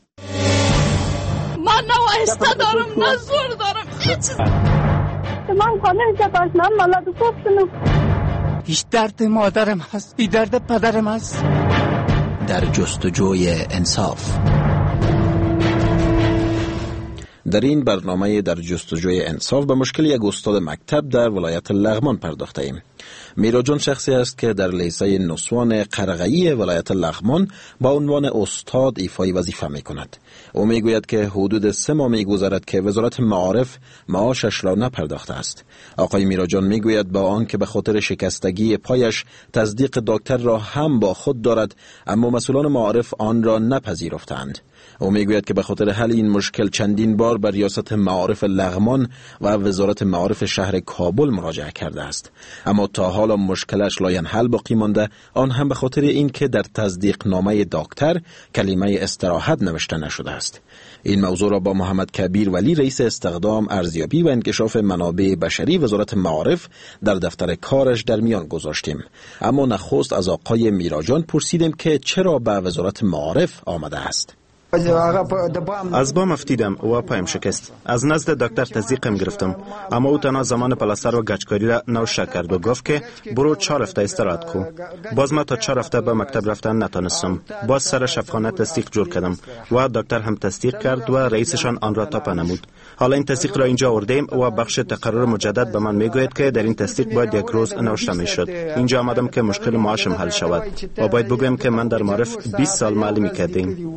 [SPEAKER 21] من نه وایسته دارم نه زور دارم هیچ. من خانه جباش من مالاد خوب شنو.
[SPEAKER 22] هیچ درد مادرم هست، این درد پدرم هست.
[SPEAKER 23] در جستجوی انصاف.
[SPEAKER 24] در این برنامه در جستجوی انصاف به مشکل یک استاد مکتب در ولایت لغمان پرداخته ایم. میراجان شخصی است که در لیسه نسوان قرغه‌ای ولایت لغمان با عنوان استاد ایفای وظیفه می کند. او می گوید که حدود 3 ماه می گذرد که وزارت معارف معاشش را نپرداخته است. آقای میراجان می گوید با آنکه به خاطر شکستگی پایش تصدیق دکتر را هم با خود دارد، اما مسئولان معارف آن را نپذیرفتند. او میگوید که به خاطر حل این مشکل چندین بار به ریاست معارف لغمان و وزارت معارف شهر کابل مراجعه کرده است، اما تا حالا مشکلش لاینحل باقی مانده، آن هم به خاطر این که در تصدیق نامه دکتر کلمه استراحت نوشته نشده است. این موضوع را با محمد کبیر ولی رئیس استخدام، ارزیابی و انکشاف منابع بشری وزارت معارف در دفتر کارش در میان گذاشتیم. اما نخست از آقای میراجان پرسیدیم که چرا به وزارت معارف آمده است.
[SPEAKER 25] از بام افتیدم و پایم شکست. از نزد دکتر تصدیقم گرفتم، اما او تنها زمان پلاستر و گچکاری را نوشته کرد و گفت که برو 4 هفته استراحت کو. باز ما تا 4 هفته به مکتب رفتن نتونستم. باز سر شفاخانه تصدیق جور کردم و دکتر هم تصدیق کرد و رئیسشان آن را تاپ نمود. حالا این تصدیق را اینجا آوردیم و بخش تقرر مجدد به من میگوید که در این تصدیق باید 1 روز نوشته میشد. اینجا آمدم که مشکل معاشم حل شود و باید بگویم که من در معارف 20 سال معلمی کردم.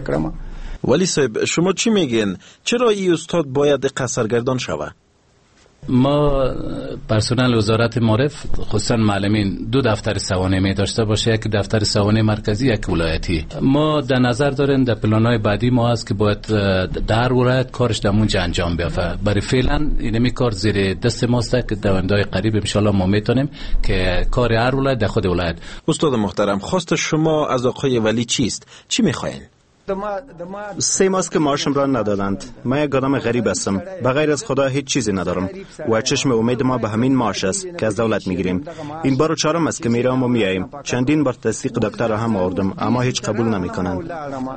[SPEAKER 24] ولی صاحب شما چی میگین؟ چرا این استاد باید قصرگردان شود؟
[SPEAKER 1] ما پرسنل وزارت معارف خصوصا معلمین 2 دفتر سوانح می داشته باشه، یک دفتر سوانح مرکزی، یک ولایتی. ما در نظر داریم در پلان‌های بعدی ما هست که باید در ولایت کارش در اونجا انجام بیافته. برای فعلا اینمی کار زیر دست ماست که در آینده‌های قریب ان شاء الله ما میتونیم که کار هر ولایت در خود ولایت.
[SPEAKER 24] استاد محترم، خواست شما از آقای ولی چیست؟ چی میخواین؟
[SPEAKER 25] 3 ماست که معاشم را ندادند. من یک آدم غریب هستم، بغیر از خدا هیچ چیزی ندارم و چشم امید ما به همین معاش است که از دولت میگیریم. این بار 4م است که میرم و میاییم. چندین بار تصدیق دکتر را هم آوردم اما هیچ قبول نمیکنند.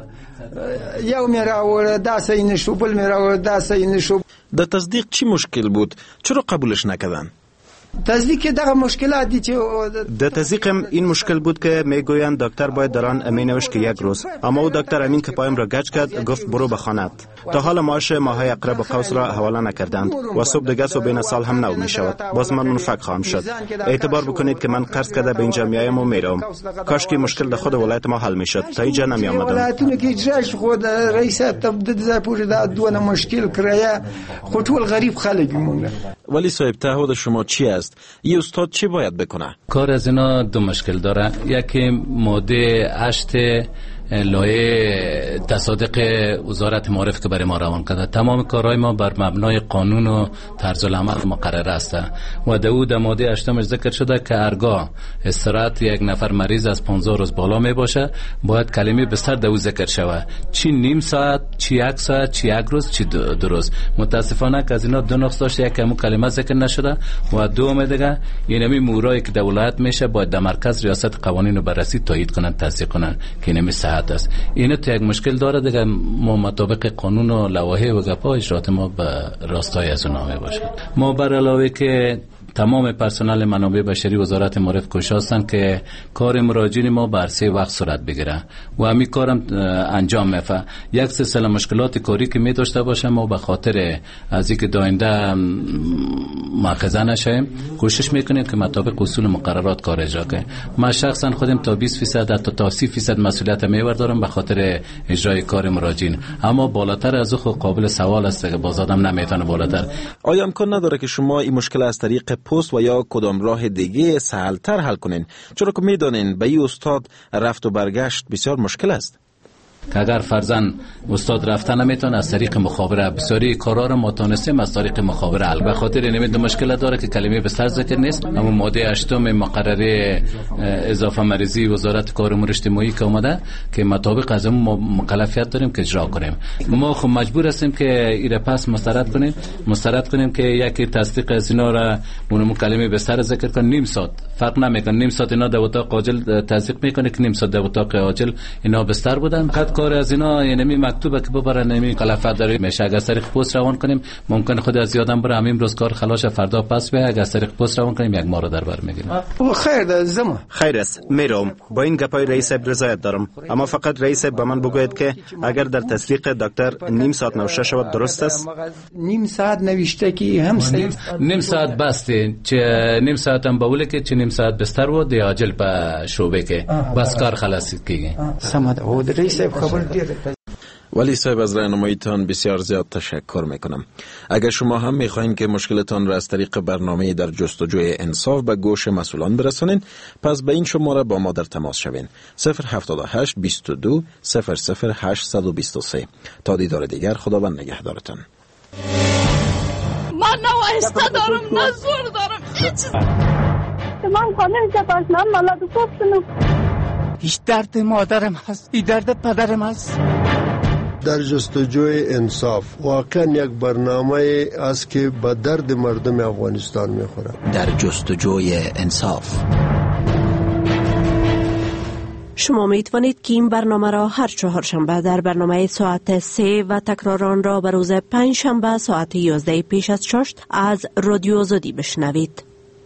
[SPEAKER 3] یو میرا داسه این شو بل میرا داسه این شو.
[SPEAKER 24] در تصدیق چی مشکل بود؟ چرا قبولش نکردن؟
[SPEAKER 3] تصدیق دغه مشکلاتی چې
[SPEAKER 25] د تصدیقم این مشکل بود که میگویند دکتر باید در آن امینوش که 1 روز، اما او دکتر امین که پایم را گچ کرد گفت برو به خانه‌ات. تا حال معاش ماهای اقرب و قوس را حواله نکردند و صبح دیگر بین سال هم نو می شود. باز من منفک خواهم شد. اعتبار بکنید که من قرض کرده به اینجا میایم و میرم. کاش که مشکل در خود ولایت ما حل میشد. تا اینجا نمی آمدم.
[SPEAKER 3] ولایتونه که اجراش خود رئیس تبدید زپور دا دونه مشکل کرایه خطول غریب خلق مونږ.
[SPEAKER 24] ولی صاحب تعهد شما چی است؟ این استاد چی باید بکنه؟
[SPEAKER 1] کار از اینا 2 مشکل داره. یکی ماده 8 لایحه تصادق وزارت معارف که برای ما روان کرده، تمام کارهای ما بر مبنای قانون و طرز العمل مقرر است و در ماده 8 ذکر شده که هرگاه استراحت یک نفر مریض از 15 روز بالا می باشه باید کلمه بستر در او ذکر شود، چی نیم ساعت، چی 1 ساعت، چی 1 روز، چی 2 روز. متاسفانه که از اینا 2 نقص داشته، یک همون کلمه ذکر نشده و دوم دیگه اینمی مورایی که در ولایت میشه باید در مرکز ریاست قوانین رو بررسی تایید کنن، تصدیق کنن که اینمی صحت است. اینه تو یک مشکل داره دیگه. ما مطابق قانون و لوایح و گپا اجرات ما به راستای از اونها باشه. ما بر علاوه که تمام پرسنل منابع بشری وزارت معارف کوشش هستند که کار مراجعین ما بر 3 وقت صورت بگیره و همین کارم انجام میفته. یک سلسله مشکلات کاری که می داشته باشم ما به خاطر از اینکه داینده مؤاخذه نشیم کوشش میکنیم که مطابق اصول مقررات کار اجرا کنیم. من شخصا خودم تا 20% تا 30% مسئولیت میبردارم به خاطر اجرای کار مراجعین، اما بالاتر از او قابل سوال است که باز آدم نمیتونه بالاتر.
[SPEAKER 24] آیا امکان نداره که شما این مشکل از طریق پست و یا کدام راه دیگه سهل‌تر حل کنین؟ چرا که میدونین به این استاد رفت و برگشت بسیار مشکل است.
[SPEAKER 1] که اگر فرضاً استاد رفتن نمیتونه از طریق مخابره بسیاری کارا رو ما تونستیم از طریق مخابره حل. به خاطر اینم مشکل داره که کلمه بستر ذکر نیست، اما ماده 8 مقرره اضافه مریضی وزارت کار امور اجتماعی که اومده که مطابق از اون مکلفیت داریم که اجرا کنیم. ما خب مجبور هستیم که ایره پس مسترد کنیم که یکی تصدیق از اینا را اون کلمه بستر ذکر کنیم. نیم ساعت فرق نمیکنه، نیم ساعت اینا در اتاق عاجل تصدیق میکنه که نیم ساعت در اتاق عاجل اینا بستر بودن. کار از اینا یعنی مکتوبه که ببرن نمی کلفت داره میشه. اگر طریق پست روان کنیم ممکن خود از یادم بره همین روز کار خلاص فردا پس بیاد. اگر طریق پست روان کنیم 1 ماه رو در بر میگیریم.
[SPEAKER 25] خیر است میرم. با این گپای رئیس رضایت دارم، اما فقط رئیس به من بگوید که اگر در تصدیق دکتر نیم ساعت نوشته شود درست است؟
[SPEAKER 3] نیم ساعت نوشته که هم صحیح.
[SPEAKER 1] نیم ساعت بسته، چه نیم ساعت هم باوله که چه نیم ساعت بستر و دی عاجل به شعبه که بس کار خلاص کیږي.
[SPEAKER 3] سمد او رئیس
[SPEAKER 24] ولی صاحب از راهنماییتان بسیار زیاد تشکر میکنم. اگر شما هم میخواین که مشکلتان را از طریق برنامه در جستجوی انصاف به گوش مسئولان برسانین، پس به این شماره با ما در تماس شوین 078 22 00 823. تا دیدار دیگر، خداوند نگهدارتان.
[SPEAKER 21] من نه آهسته دارم نه زور دارم هیچ. من خانم جباش من مالا دو کوپشنو.
[SPEAKER 22] هیچ درد مادرم هست، این درد پدرم هست.
[SPEAKER 4] در جستجوی انصاف واقعا یک برنامه است که به درد مردم افغانستان میخوره.
[SPEAKER 23] در جستجوی انصاف
[SPEAKER 7] شما می توانید که این برنامه را هر 4 شنبه در برنامه ساعت 3 و تکراران را به روز 5 شنبه ساعت 11 پیش از چاشت از رادیو آزادی بشنوید.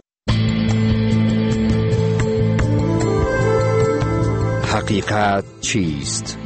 [SPEAKER 8] حقیقت چیست؟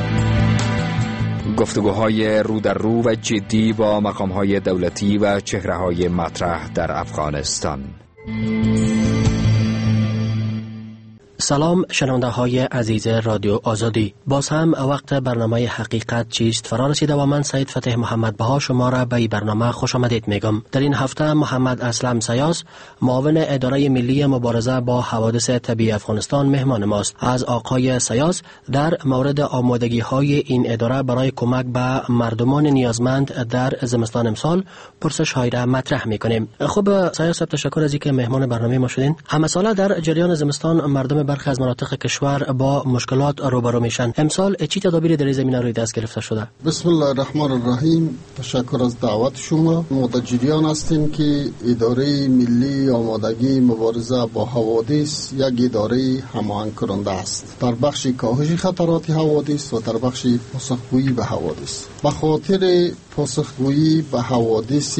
[SPEAKER 8] گفتگوهای رو در رو و جدی با مقامهای دولتی و چهره‌های مطرح در افغانستان.
[SPEAKER 9] سلام شنونده های عزیز رادیو آزادی، باز هم وقت برنامه حقیقت چیست فرا رسیده و من سید فتح محمد بها شما را به این برنامه خوش آمدید میگم. در این هفته محمد اسلم سیاس، معاون اداره ملی مبارزه با حوادث طبیعی افغانستان مهمان ماست. از آقای سیاس در مورد آمادگی های این اداره برای کمک به مردمان نیازمند در زمستان امسال پرسش های را مطرح میکنیم. خب سیاس، تشکر از اینکه مهمان برنامه ما شدین. همه ساله در جریان زمستان مردم برخی از مناطق کشور با مشکلات روبرو میشن. امسال چی تدابیری در این زمینه روی دست گرفته شده؟
[SPEAKER 10] بسم الله الرحمن الرحیم. تشکر از دعوت شما. ما در جریان هستیم که اداره ملی آمادگی مبارزه با حوادث یک اداره هماهنگ کننده است در بخش کاهش خطرات حوادث و در بخش پاسخگویی به حوادث. به خاطر پاسخگویی به حوادث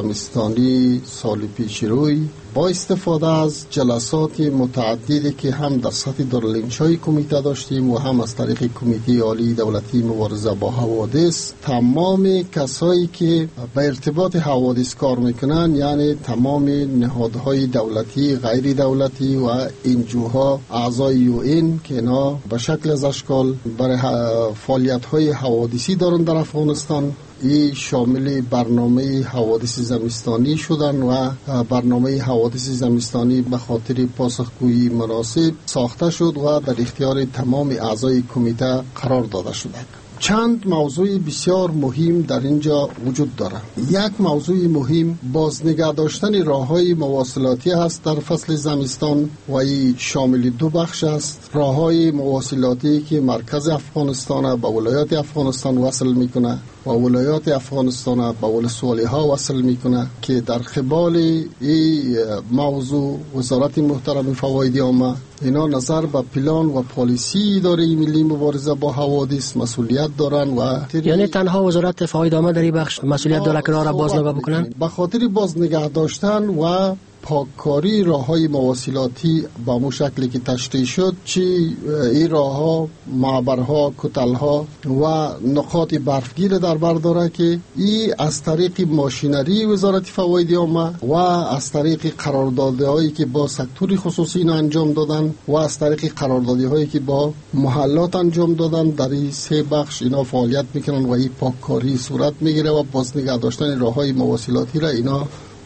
[SPEAKER 10] زمستانی سال پیش روی با استفاده از جلسات متعددی که هم در سطح دارالانشای کمیته داشتیم و هم از طریق کمیته عالی دولتی مبارزه با حوادث، تمام کسایی که به ارتباط حوادث کار میکنن، یعنی تمام نهادهای دولتی، غیر دولتی و انجوها اعضای UN که اینا به شکل از اشکال برای فعالیت‌های حوادثی دارن در افغانستان، این شامل برنامه حوادث زمستانی شدن و برنامه حوادث زمستانی به خاطر پاسخگویی مناسب ساخته شد و در اختیار تمام اعضای کمیته قرار داده شد. چند موضوع بسیار مهم در اینجا وجود دارد. یک موضوع مهم بازنگه داشتن راههای مواصلاتی است در فصل زمستان و این شامل دو بخش است. راههای مواصلاتی که مرکز افغانستان به ولایات افغانستان وصل میکنه و ولایات افغانستان به ولسوالی ها وصل میکنه که در قبال این موضوع وزارت محترم فواید عامه اینا نظر به پلان و پالیسی اداره ملی مبارزه با حوادث مسئولیت دارن و
[SPEAKER 9] یعنی تنها وزارت فواید عامه در این بخش مسئولیت داره که راه را بازنگاه بکنن؟
[SPEAKER 10] به خاطر بازنگاه داشتن و پاککاری راههای مواصلاتی با اون شکلی که تشریح شد، چی این راهها، معبرها، کتلها و نقاط برفگیر در بر داره که این از طریق ماشینری وزارت فواید عامه و از طریق قراردادهایی که با سکتور خصوصی اینا انجام دادن و از طریق قراردادهایی که با محلات انجام دادن، در این سه بخش اینا فعالیت میکنن و این پاککاری صورت میگیره و بازنگاه داشتن راههای مواصلاتی را اینا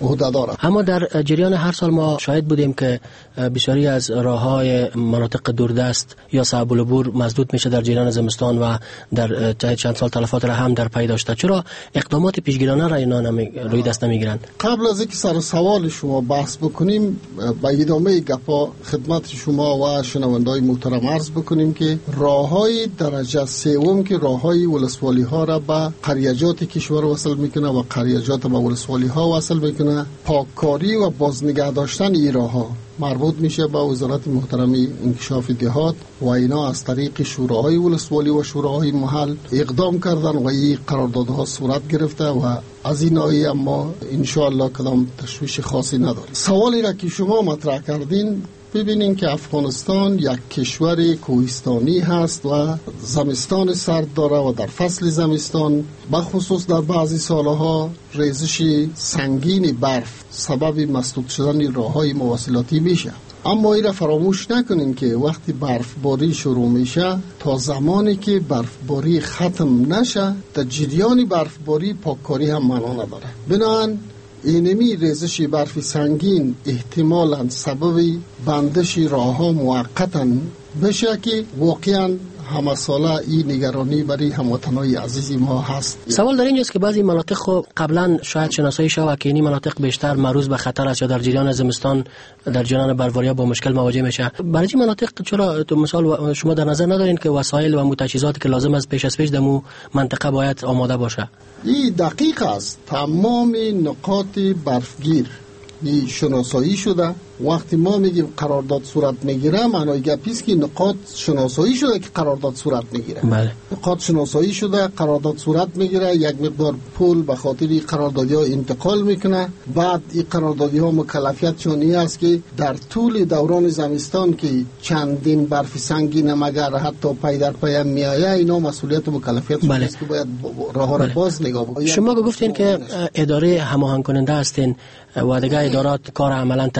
[SPEAKER 9] اما در جریان هر سال ما شاهد بودیم که بسیاری از راههای مناطق دوردست یا صعب العبور مسدود میشه در جریان زمستان و در چند سال تلفات را هم در پی داشته. چرا اقدامات پیشگیرانه را اینا روی دست نمیگیرن؟
[SPEAKER 10] قبل از اینکه سر سوال شما بحث بکنیم، با ادامه گپا خدمت شما و شنوندای محترم عرض بکنیم که راههای درجه سوم که راههای ولسوالی ها را به قریجات کشور وصل میکنه و قریجات به ولسوالی ها وصل میکنه، پاککاری و بازنگه داشتن این راه‌ها مربوط میشه به وزارت محترم انکشاف دهات و اینا از طریق شوراهای ولسوالی و شوراهای محل اقدام کردن و این قراردادها صورت گرفته و از این ناحیه اما ان شاء الله کدام تشویش خاصی نداره. سوالی را که شما مطرح کردین، ببینین که افغانستان یک کشور کوهستانی هست و زمستان سرد داره و در فصل زمستان بخصوص در بعضی سالها ریزش سنگین برف سبب مسدود شدن راههای مواصلاتی میشه. اما این را فراموش نکنین که وقتی برفباری شروع میشه تا زمانی که برفباری ختم نشه در جریان برفباری پاککاری هم معنا نداره. بنابراین اینمی ریزش برف سنگین احتمالاً سبب بندش راه‌ها موقتاً بشه که واقعاً همه ساله این نگرانی برای هموطنای عزیز ما هست.
[SPEAKER 9] سوال در اینجاست که بعضی مناطق خب قبلا شاید شناسایی شود که این مناطق بیشتر معرض به خطر است یا در جریان زمستان در جریان برف‌ها با مشکل مواجه میشه. برای این مناطق چرا مثال شما در نظر ندارین که وسایل و تجهیزاتی که لازم است پیش از پیش در منطقه باید آماده باشه؟
[SPEAKER 10] این دقیق است. تمام نقاط برفگیر این شناسایی شده. وقتی ما میگیم قرارداد صورت میگیره، معنای گپی است که نقاط شناسایی شده که قرارداد صورت میگیره.
[SPEAKER 9] بله.
[SPEAKER 10] نقاط شناسایی شده، قرارداد صورت میگیره، یک مقدار پول به خاطر قراردادی ها انتقال میکنه. بعد این قراردادی ها مکلفیت چونی است که در طول دوران زمستان که چندین برف سنگین مگر حتی پای در پای میایه، اینا مسئولیت و مکلفیت است که باید راه را باز نگاه بکنید.
[SPEAKER 9] شما گفتین که اداره هماهنگ کننده هستین و دیگه ادارات کار عملا تطبیق میکنن.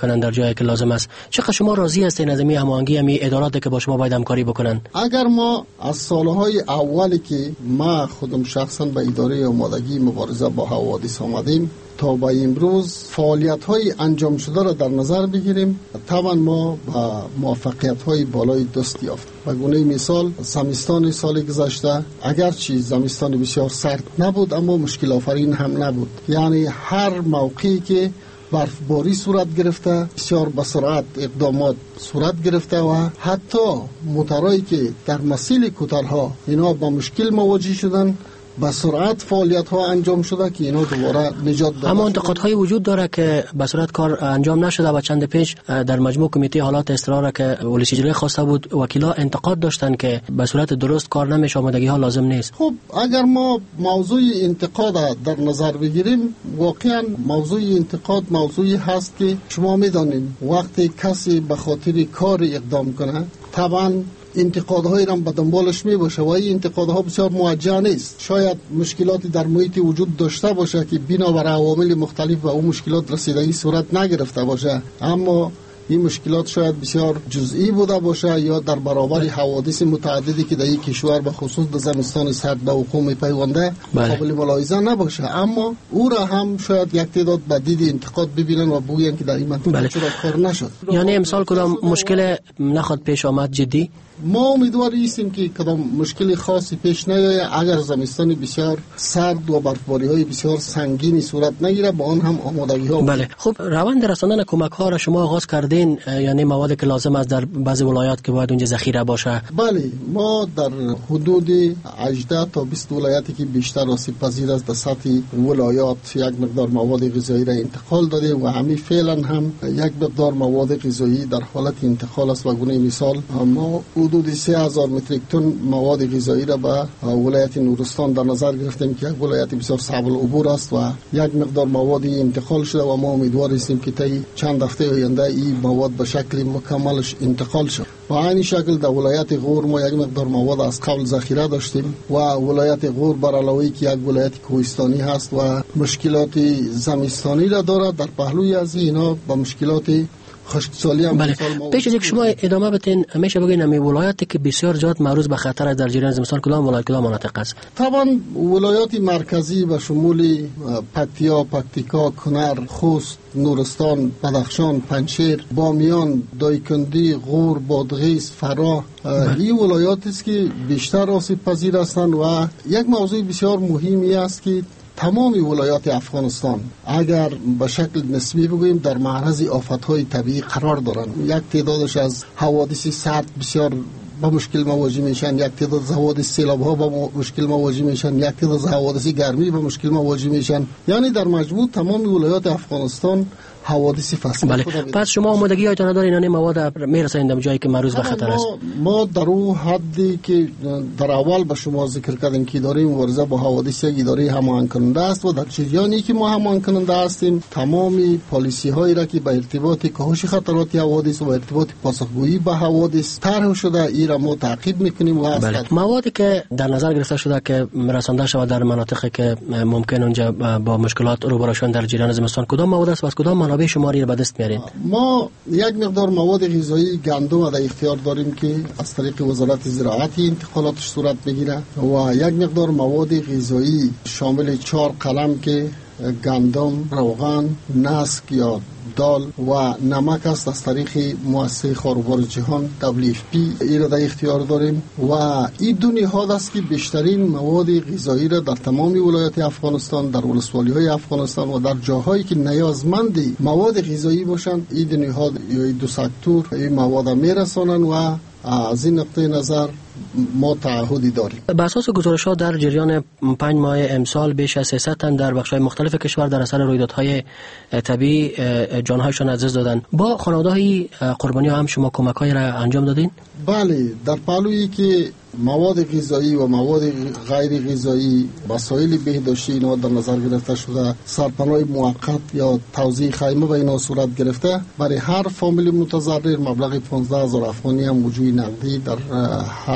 [SPEAKER 9] کنند در جایی که لازم است. چقدر شما راضی هستین از این هماهنگی همین ادارات که با شما باید همکاری بکنند؟
[SPEAKER 10] اگر ما از سالهای اولی که ما خودم شخصا به اداره آمادگی مبارزه با حوادث آمدیم تا به امروز فعالیت‌های انجام شده را در نظر بگیریم، طبعا ما با موفقیت‌های بالای دست یافتیم. به گونه مثال زمستان سال گذشته اگرچه زمستان بسیار سرد نبود اما مشکل آفرین هم نبود، یعنی هر موقعی که برفباری صورت گرفته بسیار به سرعت اقدامات صورت گرفته و حتی موترهایی که در مسیر کوترها اینا با مشکل مواجه شدن با سرعت فعالیت ها انجام شده که اینا دوباره نجات داده.
[SPEAKER 9] اما انتقادهای وجود داره که به صورت کار انجام نشده و چند پیش در مجموع کمیته حالات اضطرار که ولسی جلوی خواسته بود وکیلا انتقاد داشتن که به صورت درست کار نمیشه، آمادگی ها لازم نیست.
[SPEAKER 10] خب اگر ما موضوع انتقاد در نظر بگیریم، واقعا موضوع انتقاد موضوعی هست که شما میدانید وقتی کسی به خاطر کار اقدام کنه طبعا انتقادهایی را به دنبالش می باشه و این انتقادها بسیار موجه نیست. شاید مشکلاتی در محیط وجود داشته باشه که بنابر عوامل مختلف و اون مشکلات رسیدگی صورت نگرفته باشه، اما این مشکلات شاید بسیار جزئی بوده باشه یا در برابر حوادث متعددی که در این کشور به خصوص در زمستان سرد به وقوع می‌پیونده قابل ملاحظه نباشه، اما او را هم شاید یک تعداد به دید انتقاد ببینن و بگوین که در این منطقه چرا کار نشد.
[SPEAKER 9] یعنی امسال کدام مشکل نخواد پیش آمد جدی؟
[SPEAKER 10] ما امیدوار هستیم که کدام مشکل خاصی پیش نیاید. اگر زمستان بسیار سرد و برفباری های بسیار سنگینی صورت نگیره با آن هم آمادگی ها.
[SPEAKER 9] بله، خب روند رساندن کمک ها را شما آغاز کردین، یعنی موادی که لازم است در بعضی ولایات که باید اونجا ذخیره باشه؟
[SPEAKER 10] بله، ما در حدود 18 تا 20 ولایتی که بیشتر آسیب پذیر است در سطح ولایات یک مقدار مواد غذایی را انتقال دادیم و همین فعلا هم یک مقدار مواد غذایی در حالت انتقال است. و گونه مثال ما حدود 3000 متریک تن مواد غذایی را به ولایت نورستان در نظر گرفتیم که یک ولایت بسیار صعب العبور است و یک مقدار موادی انتقال شده و ما امیدوار هستیم که طی چند هفته آینده این مواد به شکل مکملش انتقال شد. و این شکل در ولایت غور ما یک مقدار مواد از قبل ذخیره داشتیم و ولایت غور بر علاوه که یک ولایت کوهستانی هست و مشکلات زمستانی را دارد، در پهلوی از اینا با مشکلات خشکسالی هم
[SPEAKER 9] بله. پیش از اینکه شما ادامه بدین همیشه بگین همین ولایاتی که بسیار زیاد معرض به خطر است در جریان زمستان کدام ولایت کدام مناطق است؟
[SPEAKER 10] طبعا ولایات مرکزی به شمول پکتیا، پکتیکا، کنر، خوست، نورستان، بدخشان، پنجشیر، بامیان، دایکنډی، غور، بادغیس، فراه این ولایاتی است که بیشتر آسیب پذیر هستند و یک موضوع بسیار مهمی است که تمام ولایات افغانستان اگر به شکل نسبی بگوییم در معرض آفت‌های طبیعی قرار دارند. یک تعدادش از حوادث سرد بسیار با مشکل مواجه میشن، یک تعداد حوادث سیلاب‌ها با مشکل مواجه میشن، یک تعداد حوادث گرمی با مشکل مواجه میشن. یعنی در مجموع تمام ولایات افغانستان حوادث فصلی.
[SPEAKER 9] بله. پس شما آمادگی هایتان ندارین این مواد میرسانید در جایی که معرض به خطر است؟
[SPEAKER 10] ما در اون حدی که در اول به شما ذکر کردیم که اداره مبارزه با حوادث یک اداره هماهنگ کننده است و در جریانی که ما هماهنگ کننده هستیم تمام پالیسی هایی را که به ارتباط کاهش خطرات حوادث و ارتباط پاسخگویی به حوادث طرح شده ای را ما تعقیب میکنیم. و
[SPEAKER 9] بله. موادی که در نظر گرفته شده که رسانده شود در مناطقی که ممکن اونجا با مشکلات روبرو شدن در جریان زمستان کدام مواد است و از کدام منابع شما را به دست میارید؟
[SPEAKER 10] ما یک مقدار مواد غذایی گندم در اختیار داریم که از طریق وزارت زراعت انتقالاتش صورت میگیره و یک مقدار مواد غذایی شامل 4 قلم که گندم، روغن، نسک یا دال و نمک است از طریق مؤسسه خاروبار جهان WFP ای را در اختیار داریم و این دو نهاد است که بیشترین مواد غذایی را در تمام ولایات افغانستان، در ولسوالی های افغانستان و در جاهایی که نیازمند مواد غذایی باشند این دو نهاد یا دو سکتور این مواد میرسانند و از این نقطه نظر ما تعهدی داریم.
[SPEAKER 9] به اساس گزارش‌ها در جریان 5 ماه امسال بیش از 300 تن در بخش‌های مختلف کشور در اثر رویدادهای طبیعی جان‌هایشان از دست دادند. با خانواده‌های قربانی هم شما کمک‌هایی را انجام دادین؟
[SPEAKER 10] بله، در پهلویی که مواد غذایی و مواد غیر غذایی وسایل بهداشتی اینا در نظر گرفته شده، سرپناه موقت یا توزیع خیمه و اینا صورت گرفته، برای هر فامیل متضرر مبلغ 15000 افغانی هم وجوه نقدی در هر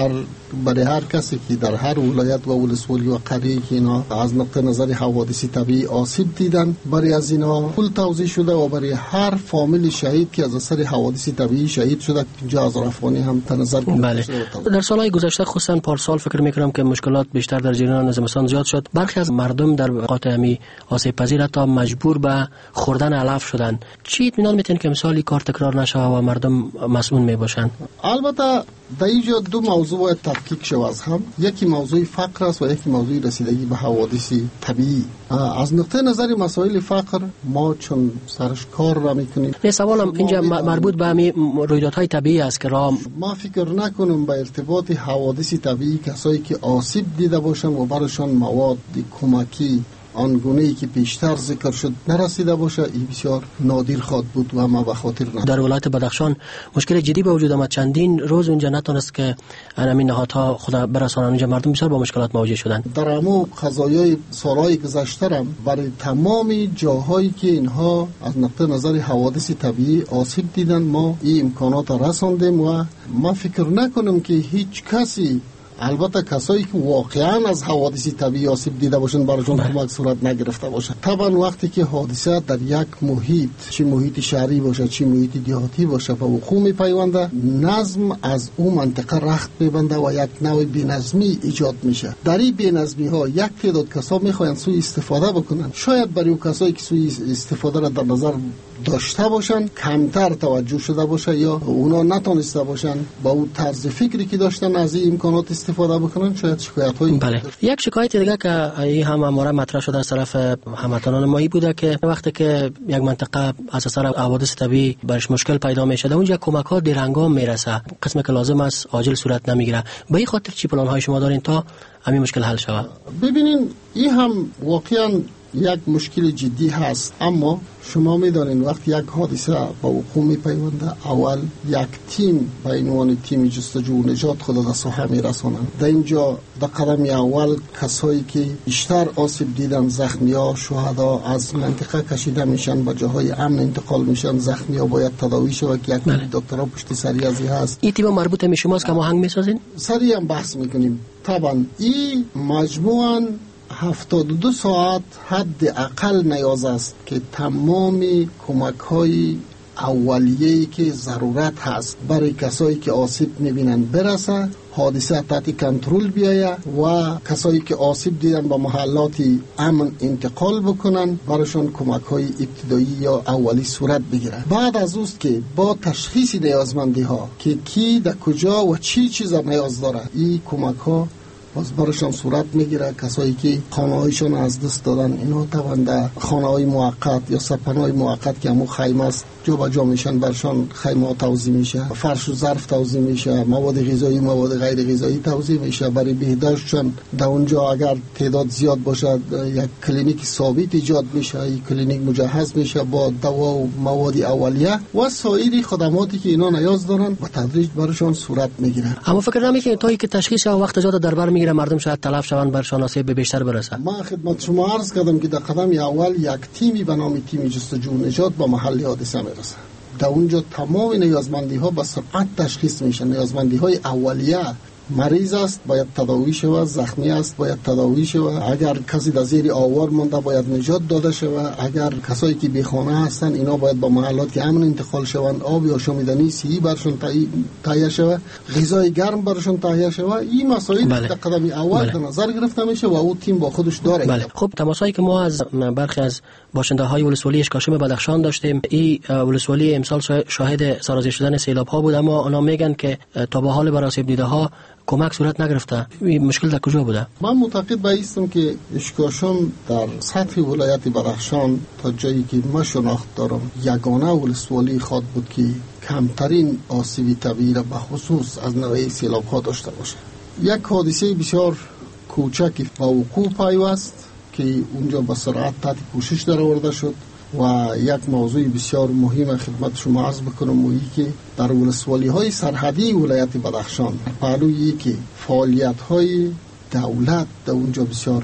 [SPEAKER 10] برای هر کسی که در هر ولایت و ولسوالی و قریه که اینا از نقطه نظر حوادث طبیعی آسیب دیدن، برای از اینا پول توزیع شده و برای هر فامیل شهید که از اثر حوادث طبیعی شهید شده 50,000 افغانی هم تنظر گرفته.
[SPEAKER 9] بله. در سالهای گذشته خصوصا پارسال فکر میکنم که مشکلات بیشتر در جریان زمستان زیاد شد. برخی از مردم در قاطعمی آسیب پذیر تا مجبور به خوردن علف شدن. چی اطمینان میتین که مثالی کار تکرار نشه و مردم مسئول می باشند؟
[SPEAKER 10] البته در اینجا دو موضوع باید تفکیک شود از هم. یکی موضوع فقر است و یکی موضوع رسیدگی به حوادث طبیعی. از نقطه نظر مسائل فقر ما چون سرش کار را میکنیم.
[SPEAKER 9] نه سوالم اینجا مربوط به رویدادهای طبیعی است که
[SPEAKER 10] ما فکر نکنم به ارتباط حوادث طبیعی کسایی که آسیب دیده باشن و براشان مواد کمکی آنگونه‌ای که پیشتر ذکر شد نرسیده باشه، این بسیار نادر خواد بود و ما به خاطر ندارم.
[SPEAKER 9] در ولایت بدخشان مشکل جدی به وجود آمد. چندین روز اونجا نتونست که همین نهادها خدا برسانن. اونجا مردم بسیار با مشکلات مواجه شدن.
[SPEAKER 10] در همو قضایای سالهای گذشته هم برای تمام جاهایی که اینها از نقطه نظر حوادث طبیعی آسیب دیدن ما این امکانات را رساندیم و ما فکر نکنم که هیچ کسی، البته کسایی که واقعا از حوادث طبیعی آسیب دیده باشن براشون کمک صورت نگرفته باشه. طبعا وقتی که حادثه در یک محیط، چه محیط شهری باشه چه محیط دیهاتی باشه، به وقوع میپیونده، نظم از اون منطقه رخت میبنده و یک نوع بی‌نظمی ایجاد میشه. در این بی‌نظمی ها یک تعداد کسا میخواین سوء استفاده بکنن. شاید برای اون کسایی که سوء استفاده را در نظر داشته باشن کمتر توجه شده باشه یا اونا نتونسته باشن با اون طرز فکری که داشتن از این امکانات استفاده بکنن، شاید شکایت‌های
[SPEAKER 9] بله. یک شکایت دیگه که این هم امروز مطرح شده از طرف هموطنان ما بوده که وقتی که یک منطقه از اثر حوادث طبیعی برش مشکل پیدا میشه، اونجا کمک‌ها دیرهنگام میرسه، قسمی که لازم است عاجل صورت نمیگیره. به این خاطر چی پلان‌های شما دارین تا همین مشکل حل شود؟
[SPEAKER 10] ببینین این هم واقعاً یک مشکل جدی هست، اما شما میدانید وقتی یک حادثه با وقوع میپیونده اول یک تیم به عنوان تیم جستجو و نجات خود در ساحه میرسانند. در اینجا در قدم اول کسایی که بیشتر آسیب دیدن، زخمی‌ها، شهدا از منطقه کشیده میشن به جاهای امن انتقال میشن. زخمی‌ها باید تداوی شود که یک دکترها پشت سری از این هست.
[SPEAKER 9] این تیم مربوط به شماست که ما هنگ میسازین؟
[SPEAKER 10] سریع هم بحث میکنیم. طبعا این مجموعاً 72 ساعت حد اقل نیاز است که تمام کمک های اولیه‌ای که ضرورت هست برای کسایی که آسیب میبینن برسه، حادثه تحت کنترل بیایه و کسایی که آسیب دیدن به محلات امن انتقال بکنن، براشون کمک های ابتدایی یا اولی صورت بگیره. بعد از اوست که با تشخیص نیازمندی ها که کی در کجا و چی چیز نیاز داره، این کمک ها باز برشان صورت میگیره. کسایی که خانه‌هایشون از دست دادن، اینا طبعا خانه‌های موقت یا سپنه‌های موقت که همون خیمه است جا به جا میشن، برشان خیمه ها توزیع میشه، فرش و ظرف توزیع میشه، مواد غذایی مواد غیر غذایی توزیع میشه. برای بهداشتشون در اونجا اگر تعداد زیاد باشه یک کلینیک ثابت ایجاد میشه، این کلینیک مجهز میشه با دوا و مواد اولیه و سایر خدماتی که اینا نیاز دارن به تدریج برشان صورت میگیره.
[SPEAKER 9] اما فکر نمیکنید تا اینکه تشخیص و وقت زیاد در بر میگیره مردم شاید تلف شوند، برشان آسیب به بیشتر برسه؟
[SPEAKER 10] ما خدمت شما عرض کردم که در قدم اول یک تیمی به نام تیم جستجو نجات با محل حادثه میرسه. در اونجا تمام نیازمندی ها به سرعت تشخیص میشن. نیازمندی های اولیه، مریض است باید تداوی شود، زخمی است باید تداوی شود، اگر کسی در زیر آوار مونده باید نجات داده شود، اگر کسایی که بی خانه هستن اینا باید با محلات که امن انتقال شوند، آب یا آشامیدنی صحی برشون تهیه شود، غذای گرم برشون تهیه شود. این مسائل در قدم اول در نظر گرفته میشه و او تیم با خودش داره.
[SPEAKER 9] بله. خب تماسایی که ما از برخی از باشنده های ولسوالی اشکاشم بدخشان داشتیم، این ولسوالی امسال شاهد سرازیر شدن سیلاب ها بود، اما اونا میگن که تا به حال برای آسیب دیده ها کمک صورت نگرفته. این مشکل در کجا بوده؟
[SPEAKER 10] من معتقد به هستم که اشکاشم در سطح ولایت بدخشان تا جایی که من شناخت دارم یگانه ولسوالی خود بود که کمترین آسیب طبیعی را به خصوص از نوع سیلاب ها داشته باشه. یک حادثه بسیار کوچکی با وقوع پیوست که اونجا با سرعت تحت پوشش در آورده شد و یک موضوع بسیار مهم خدمت شما عرض بکنم و که در ولسوالی های سرحدی ولایت بدخشان پهلویی که فعالیت های دولت در اونجا بسیار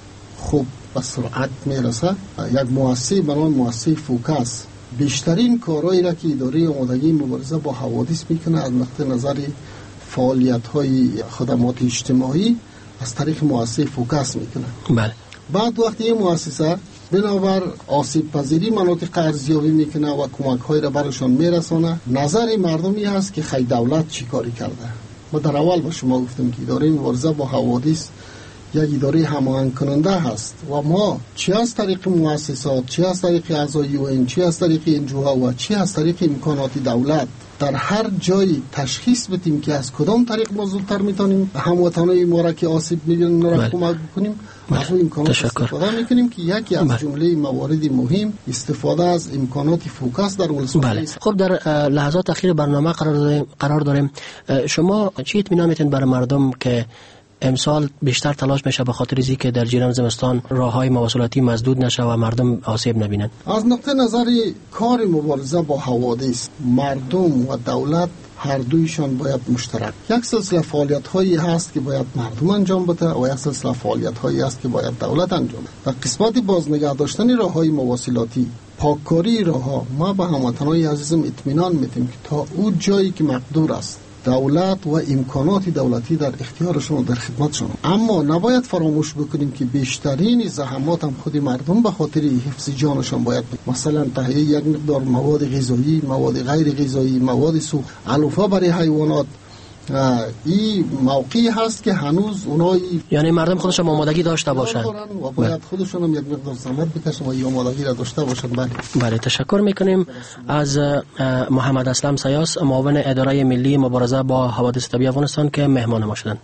[SPEAKER 10] خوب به سرعت میرسه. یک مؤسسه به نام مؤسسه فوکس بیشترین کارهایی را که اداره آمادگی مبارزه با حوادث میکنه از نقطه نظر فعالیت‌های خدمات اجتماعی از طریق مؤسسه فوکس میکنه.
[SPEAKER 9] بله.
[SPEAKER 10] بعد وقتی این مؤسسه بنابر آسیب پذیری مناطق ارزیابی میکنه و کمک‌های را برشان میرسانه، نظر مردمی هست که خیلی دولت چی کاری کرده. ما در اول با شما گفتم که اداره مبارزه با حوادث یک اداره هماهنگ کننده هست و ما چی از طریق مؤسسات، چی از طریق اعضای UN، چی از طریق انجوها و چی از طریق امکانات دولت در هر جایی تشخیص بدیم که از کدام طریق ما زودتر میتونیم هموطنای ما را که آسیب میبینن را کمک بکنیم، از اون امکانات استفاده میکنیم که یکی از جمله موارد مهم استفاده از امکانات فوکس در ولسوالی.
[SPEAKER 9] خب در لحظات اخیر برنامه قرار داریم. شما چی اطمینان میتین برای مردم که امسال بیشتر تلاش میشه به خاطر اینکه که در جریان زمستان راههای مواصلاتی مسدود نشه و مردم آسیب نبینن؟
[SPEAKER 10] از نقطه نظر کار مبارزه با حوادث، مردم و دولت هر دویشان باید مشترک. یک سلسله فعالیت‌هایی هست که باید مردم انجام بده و یک سلسله فعالیت‌هایی هست که باید دولت انجام بده. در قسمت بازنگه داشتن راههای مواصلاتی، پاککاری راهها، ما به هموطنان عزیزم اطمینان میدیم که تا اون جایی که مقدور است دولت و امکانات دولتی در اختیارشون و در خدمتشون، اما نباید فراموش بکنیم که بیشترین زحمات هم خود مردم به خاطر حفظ جانشون باید مثلا تهیه یک مقدار مواد غذایی، مواد غیر غذایی، مواد سوخت، علوفه برای حیوانات. این موقعی هست که هنوز اونایی،
[SPEAKER 9] یعنی مردم خودشون آمادگی داشته باشن
[SPEAKER 10] و باید خودشون هم یک مقدار زحمت بکشن و این آمادگی را داشته باشن.
[SPEAKER 9] بله تشکر میکنیم از محمد اسلم سیاس، معاون اداره ملی مبارزه با حوادث طبیعی افغانستان که مهمان ما شدن.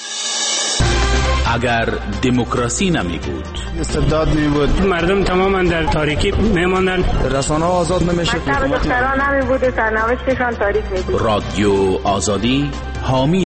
[SPEAKER 11] اگر دموکراسی نمی بود،
[SPEAKER 12] استبداد می بود، مردم تماما در تاریکی میماندن،
[SPEAKER 13] رسانه آزاد نمیشد،
[SPEAKER 14] مکتب دختران نمی بود و سرنوشتشان تاریک می بود.
[SPEAKER 11] رادیو آزادی حامی